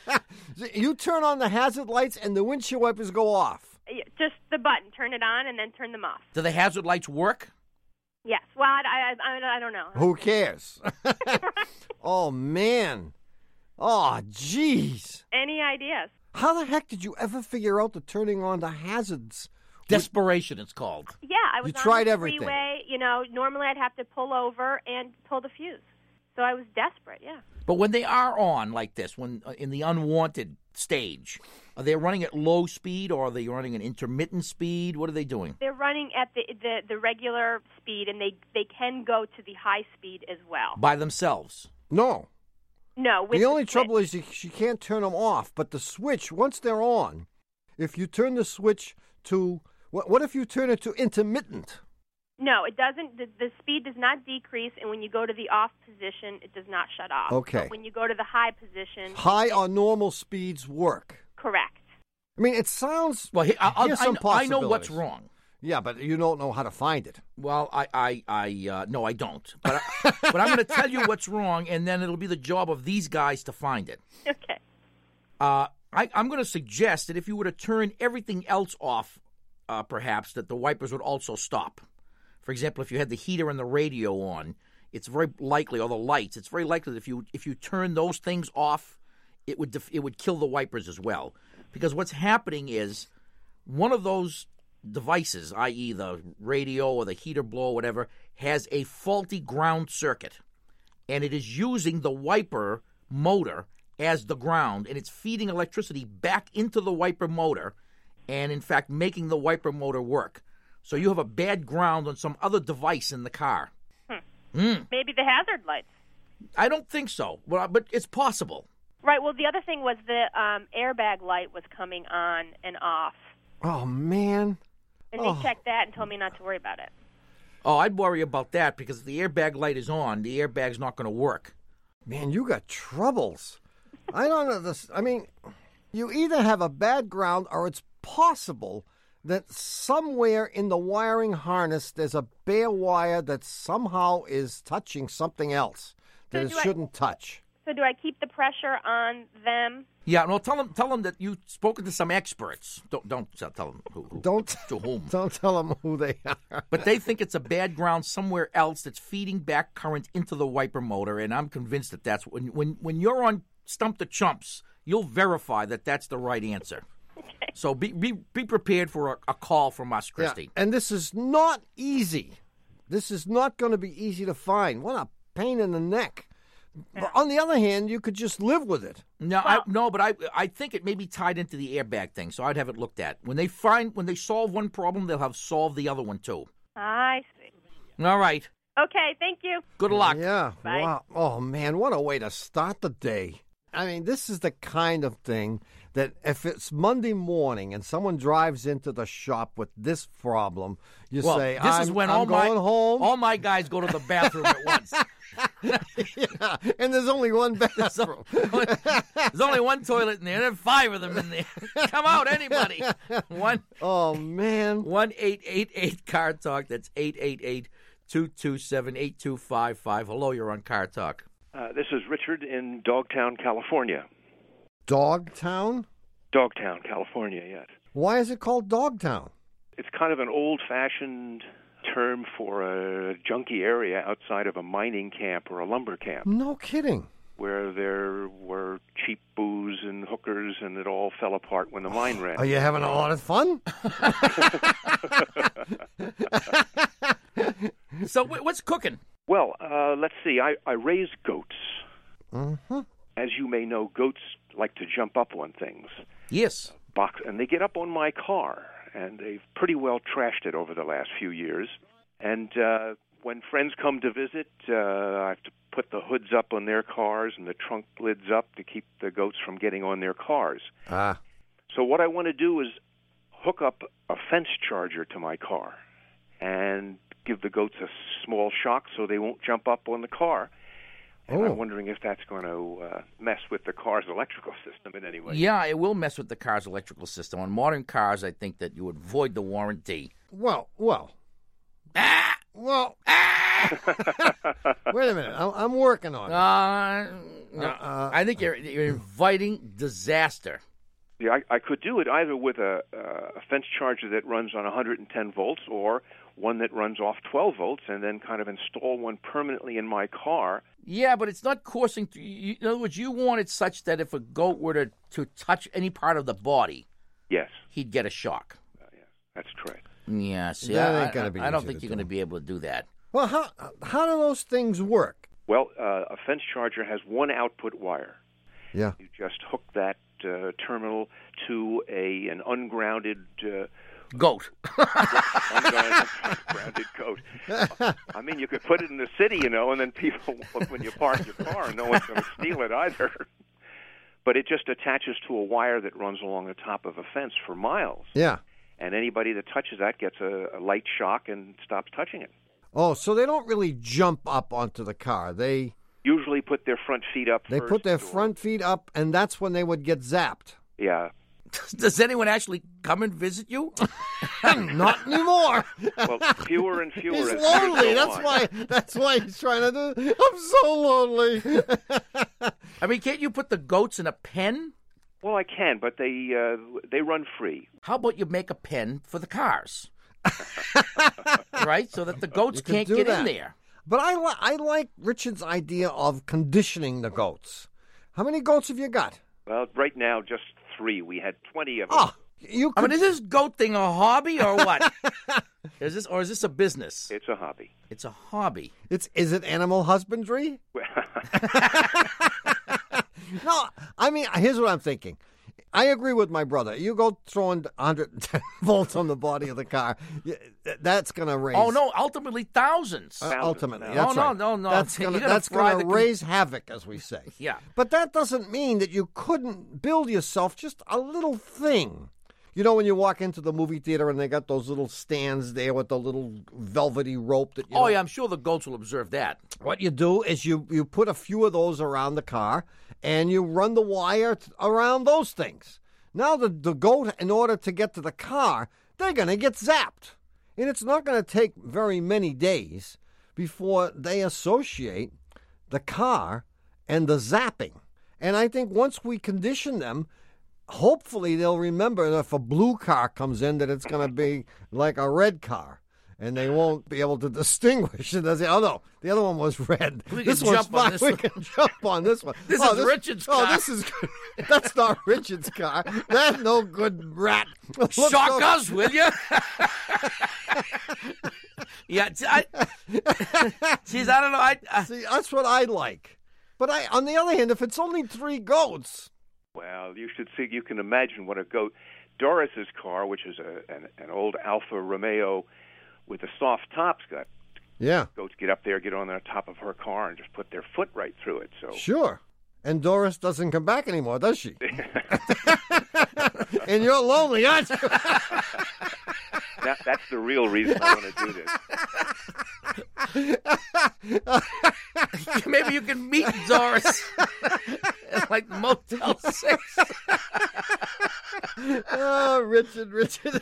B: You turn on the hazard lights and the windshield wipers go off.
H: Uh, Just the button. Turn it on and then turn them off.
A: Do the hazard lights work?
H: Yes. Well, I, I, I, I don't know.
B: Who cares? Oh, man. Oh, jeez.
H: Any ideas?
B: How the heck did you ever figure out the turning on the hazards?
A: Desperation, it's called.
H: Yeah, I was
B: You
H: on
B: tried
H: the
B: everything.
H: freeway. You know, normally I'd have to pull over and pull the fuse. So I was desperate, yeah.
A: But when they are on like this, when uh, in the unwanted stage, are they running at low speed or are they running at intermittent speed? What are they doing?
H: They're running at the, the, the regular speed, and they, they can go to the high speed as well.
A: By themselves?
B: No.
H: No, with
B: The only
H: switch.
B: trouble is you, you can't turn them off. But the switch, once they're on, if you turn the switch to, what, what if you turn it to intermittent?
H: No, it doesn't. The, the speed does not decrease, and when you go to the off position, it does not shut off.
B: Okay.
H: But when you go to the high position,
B: High
H: it-
B: or normal speeds work.
H: correct.
B: I mean, it sounds.
A: Well, he- I, I,
B: here's
A: I,
B: some
A: know- I know what's
B: possibilities.
A: wrong.
B: Yeah, but you don't know how to find it.
A: Well, I, I, I uh, no, I don't. But, I, but I'm going to tell you what's wrong, and then it'll be the job of these guys to find it.
H: Okay.
A: Uh, I, I'm going to suggest that if you were to turn everything else off, uh, perhaps that the wipers would also stop. For example, if you had the heater and the radio on, it's very likely, or the lights, it's very likely that if you if you turn those things off, it would def- it would kill the wipers as well. Because what's happening is one of those devices, that is the radio or the heater blower, whatever, has a faulty ground circuit. And it is using the wiper motor as the ground, and it's feeding electricity back into the wiper motor and, in fact, making the wiper motor work. So you have a bad ground on some other device in the car.
H: Maybe the hazard lights.
A: I don't think so, but, but it's possible.
H: Right. Well, the other thing was the um, airbag light was coming on and off,
B: Oh, man.
H: and
B: Oh.
H: they checked that and told me not to worry about it.
A: Oh, I'd worry about that because if the airbag light is on, the airbag's not going to work.
B: Man, you got troubles. I don't know this. I mean, you either have a bad ground or it's possible that somewhere in the wiring harness there's a bare wire that somehow is touching something else that
H: So
B: it
H: do I-
B: shouldn't touch.
H: So do I keep the pressure on them?
A: Yeah, no, tell them, tell them that you've spoken to some experts. Don't, don't tell them who, who
B: Don't
A: to whom.
B: don't tell them who they are.
A: But they think it's a bad ground somewhere else that's feeding back current into the wiper motor, and I'm convinced that that's when when when you're on Stump the Chumps, you'll verify that that's the right answer.
H: Okay.
A: So be be be prepared for a, a call from us,
B: Yeah,
A: Christy.
B: and this is not easy. This is not going to be easy to find. What a pain in the neck. But on the other hand, you could just live with it.
A: No, I, no, but I I think it may be tied into the airbag thing, so I'd have it looked at. When they find when they solve one problem, they'll have solved the other one too.
H: I see.
A: All right.
H: Okay. Thank you.
A: Good luck.
B: Yeah.
H: Bye.
B: Wow. Oh, man, what a way to start the day. I mean, this is the kind of thing that if it's Monday morning and someone drives into the shop with this problem, you
A: Well,
B: say,
A: this
B: I'm,
A: is when
B: I'm
A: all my
B: going home.
A: all my guys go to the bathroom at once.
B: Yeah, and there's only one bathroom.
A: There's only one toilet in there. There are five of them in there. Come out, anybody. One
B: Oh, man.
A: one eight eight eight Car Talk. That's eight eight eight two two seven eight two five five. Hello, you're on Car Talk.
I: Uh, this is Richard in Dogtown, California.
B: Dogtown?
I: Dogtown, California, yes.
B: Why is it called Dogtown?
I: It's kind of an old-fashioned term for a junky area outside of a mining camp or a lumber camp,
B: No kidding.
I: where there were cheap booze and hookers, and it all fell apart when the mine ran.
B: Are you having a lot of fun?
A: So wh- what's cooking?
I: Well, uh, let's see. I, I raise goats.
B: Mm-hmm.
I: As you may know, goats like to jump up on things.
A: Yes.
I: Box, and they get up on my car, and they've pretty well trashed it over the last few years. And uh, when friends come to visit, uh, I have to put the hoods up on their cars and the trunk lids up to keep the goats from getting on their cars.
B: Ah.
I: So what I want to do is hook up a fence charger to my car and give the goats a small shock so they won't jump up on the car. And
B: Oh.
I: I'm wondering if that's going to uh, mess with the car's electrical system in any way.
A: Yeah, it will mess with the car's electrical system. On modern cars, I think that you would void the warranty.
B: Well, well.
A: Ah!
B: Well. Wait a minute. I'm, I'm working on it.
A: Uh, no,
B: Uh,
A: I think you're, you're inviting disaster.
I: Yeah, I, I could do it either with a, uh, a fence charger that runs on one hundred ten volts or one that runs off twelve volts and then kind of install one permanently in my car.
A: Yeah, but it's not coursing through. You, in other words, you want it such that if a goat were to, to touch any part of the body,
I: Yes,
A: he'd get a shock.
I: uh, yes, that's correct.
A: Yeah, see,
B: That
A: I,
B: ain't gonna be
A: I, I don't
B: easy
A: think
B: to
A: you're going to
B: do.
A: be able to do that.
B: Well, how how do those things work?
I: Well, uh, a fence charger has one output wire.
B: Yeah.
I: You just hook that uh, terminal to a an ungrounded uh,
A: Goat.
I: ungrounded, ungrounded goat. I mean, you could put it in the city, you know, and then people, when you park your car, no one's going to steal it either. But it just attaches to a wire that runs along the top of a fence for miles.
B: Yeah.
I: And anybody that touches that gets a, a light shock and stops touching it.
B: Oh, so they don't really jump up onto the car. They
I: Usually put their front feet up
B: they
I: first.
B: put their
I: or-
B: front feet up, and that's when they would get zapped.
I: Yeah.
A: Does anyone actually come and visit you?
B: Not anymore.
I: Well, fewer and fewer.
B: He's
I: as years
B: lonely.
I: go
B: That's
I: on.
B: why. That's why he's trying to do. I'm so lonely.
A: I mean, can't you put the goats in a pen?
I: Well, I can, but they uh, they run free.
A: How about you make a pen for the cars? Right? So that the goats
B: You could
A: can't
B: do
A: get
B: that.
A: in there.
B: But I li- I like Richard's idea of conditioning the goats. How many goats have you got?
I: Well, right now, just three. We had twenty of them.
B: Oh, you
A: I
B: could.
A: mean, is this goat thing a hobby or what? Is this or is this a business?
I: It's a hobby.
A: It's a hobby.
B: It's is it animal husbandry? No, I mean, here's what I'm thinking. I agree with my brother. You go throwing one hundred ten volts on the body of the car, y- that's going to raise.
A: Oh no! Ultimately, thousands.
B: Uh,
I: Thousands
B: ultimately,
I: now.
B: that's
A: No, no,
B: right.
A: no, no.
B: That's
A: You're
B: going
A: gonna
B: that's
A: fry
B: going
A: the
B: to
A: com-
B: raise havoc, as we say.
A: Yeah.
B: But that doesn't mean that you couldn't build yourself just a little thing. You know, when you walk into the movie theater and they got those little stands there with the little velvety rope that you
A: Oh
B: know,
A: yeah, I'm sure the goats will observe that.
B: What you do is you, you put a few of those around the car and you run the wire t- around those things. Now the, the goat, in order to get to the car, they're going to get zapped. And it's not going to take very many days before they associate the car and the zapping. And I think once we condition them, hopefully they'll remember that if a blue car comes in that it's going to be like a red car. And they won't be able to distinguish. And they'll say, oh, no, the other one was red.
A: We
B: this
A: can
B: one's
A: jump on
B: fine.
A: this
B: we
A: one."
B: can jump on this one.
A: This
B: oh,
A: is Richard's
B: Oh,
A: car.
B: this is good. That's not Richard's car. That's no good rat. Looks
A: Shock
B: so-
A: us, will you? Yeah, see, I, geez, I don't know. I, I,
B: See, that's what I like. But I, on the other hand, if it's only three goats,
I: Well, you should see. You can imagine what a goat. Doris's car, which is a, an, an old Alfa Romeo with a soft top's got.
B: yeah,
I: Goats get up there, get on the top of her car, and just put their foot right through it. So
B: sure. And Doris doesn't come back anymore, does she? And you're lonely, aren't you?
I: that, that's the real reason I want to do this.
A: maybe you can meet Doris at like Motel Six.
B: Oh, Richard, Richard.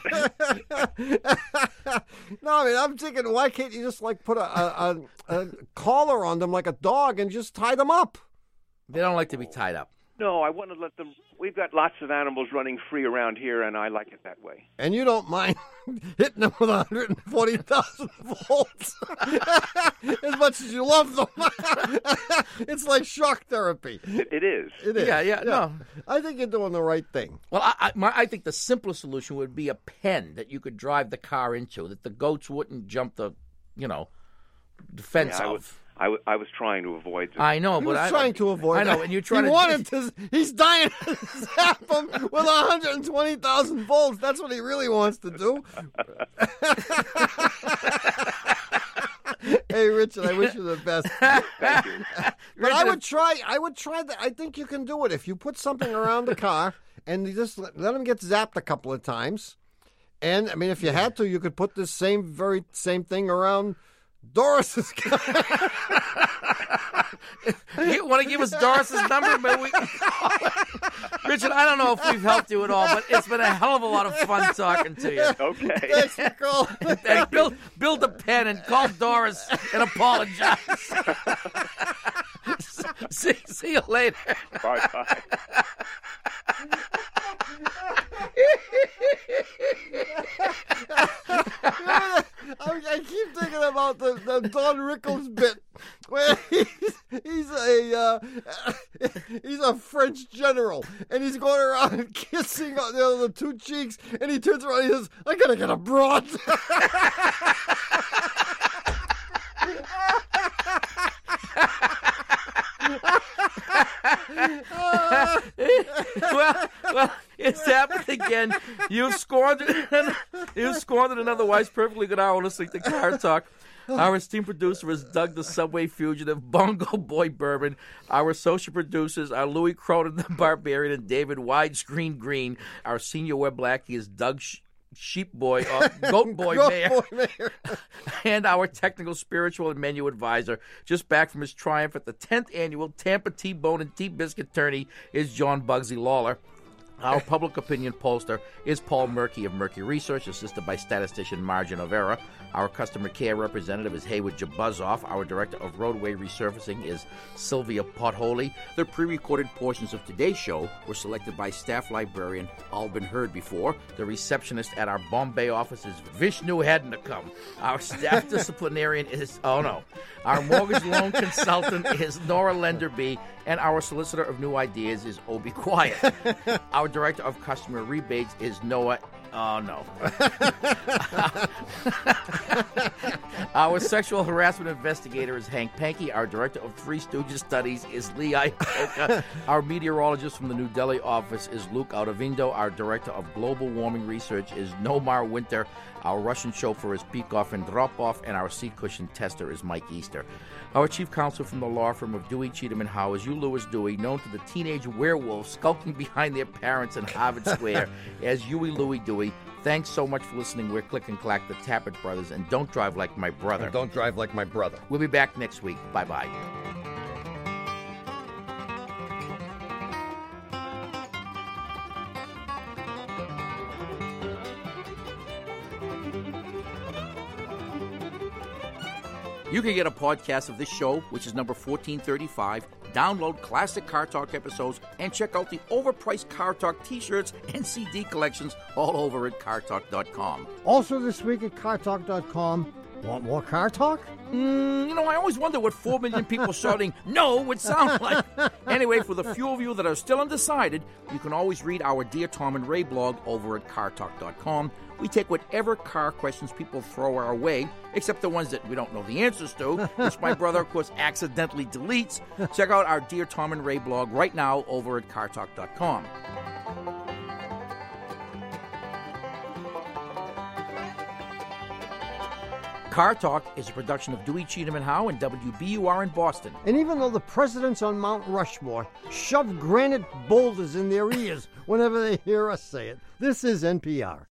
B: No, I mean, I'm thinking, why can't you just like put a, a, a, a collar on them like a dog and just tie them up?
A: They don't like to be tied up.
I: No, I want to let them. We've got lots of animals running free around here, and I like it that way.
B: And you don't mind hitting them with one hundred forty thousand volts as much as you love them. It's like shock therapy.
I: It, it is.
B: It is.
A: Yeah, yeah, no.
B: I think you're doing the right thing.
A: Well, I, I, my, I think the simplest solution would be a pen that you could drive the car into, that the goats wouldn't jump the, you know, the fence
I: Yeah, I
A: of.
I: would, I, w- I was trying to avoid this.
A: I know,
B: He
A: but
B: was
A: I,
B: trying to avoid
A: I know,
B: that.
A: and you're trying
B: he
A: to.
B: wanted to. He's dying to zap him with one hundred twenty thousand volts. That's what he really wants to do. Hey, Richard, I wish you the best.
I: Thank you.
B: But I would try. I would try that. I think you can do it if you put something around the car and you just let, let him get zapped a couple of times. And I mean, if you had to, you could put this same very same thing around Doris's car.
A: You want to give us Doris's number? Maybe we can call her. Richard, I don't know if we've helped you at all, but it's been a hell of a lot of fun talking to you.
I: Okay.
B: Thanks for calling.
A: Hey, build, build a pen and call Doris and apologize. see, see you later.
I: Bye-bye.
B: I, I keep thinking about the, the Don Rickles bit where he's, he's a uh, he's a French general and he's going around kissing on, you know, the two cheeks, and he turns around and he says, "I gotta get a broad."
A: well, well, it's happened again. You've squandered, you've squandered an otherwise perfectly good hour listening to Car Talk. Our esteemed producer is Doug the Subway Fugitive, Bongo Boy Bourbon. Our associate producers are Louis Cronin the Barbarian and David Widescreen Green. Our senior web lackey is Doug Sh- Sheep Boy, uh, Goat Boy
B: Goat
A: Mayor.
B: Boy Mayor.
A: And our technical, spiritual, and menu advisor, just back from his triumph at the tenth annual Tampa T-Bone and T-Biscuit Tourney, is John Bugsy Lawler. Our public opinion pollster is Paul Murky of Murky Research, assisted by statistician Margin Overa. Our customer care representative is Haywood Jabuzoff. Our director of roadway resurfacing is Sylvia Potholy. The pre-recorded portions of today's show were selected by staff librarian Albin Heard Before. The receptionist at our Bombay office is Vishnu Hadnakam. Our staff disciplinarian is, oh no, our mortgage loan consultant is Nora Lenderby, and our solicitor of new ideas is Obi Quiet. Our director of customer rebates is Noah. Oh, no. Our sexual harassment investigator is Hank Pankey. Our director of Three Stooges Studies is Lee Iacocca. Our meteorologist from the New Delhi office is Luke Autavindo. Our director of global warming research is Nomar Winter. Our Russian chauffeur is Peikoff and Dropoff, and our seat cushion tester is Mike Easter. Our chief counsel from the law firm of Dewey, Cheatham and Howe is Hugh Lewis Dewey, known to the teenage werewolves skulking behind their parents in Harvard Square as Huey Louie Dewey. Thanks so much for listening. We're Click and Clack, the Tappet Brothers, and don't drive like my brother.
B: And don't drive like my brother.
A: We'll be back next week. Bye-bye. You can get a podcast of this show, which is number fourteen thirty-five, download classic Car Talk episodes, and check out the overpriced Car Talk t-shirts and C D collections all over at car talk dot com.
B: Also this week at car talk dot com, want more Car Talk?
A: Mm, you know, I always wonder what four million people shouting no would sound like. Anyway, for the few of you that are still undecided, you can always read our Dear Tom and Ray blog over at car talk dot com. We take whatever car questions people throw our way, except the ones that we don't know the answers to, which my brother, of course, accidentally deletes. Check out our Dear Tom and Ray blog right now over at car talk dot com. Car Talk is a production of Dewey, Cheatham and Howe and W B U R in Boston.
B: And even though the presidents on Mount Rushmore shove granite boulders in their ears whenever they hear us say it, this is N P R.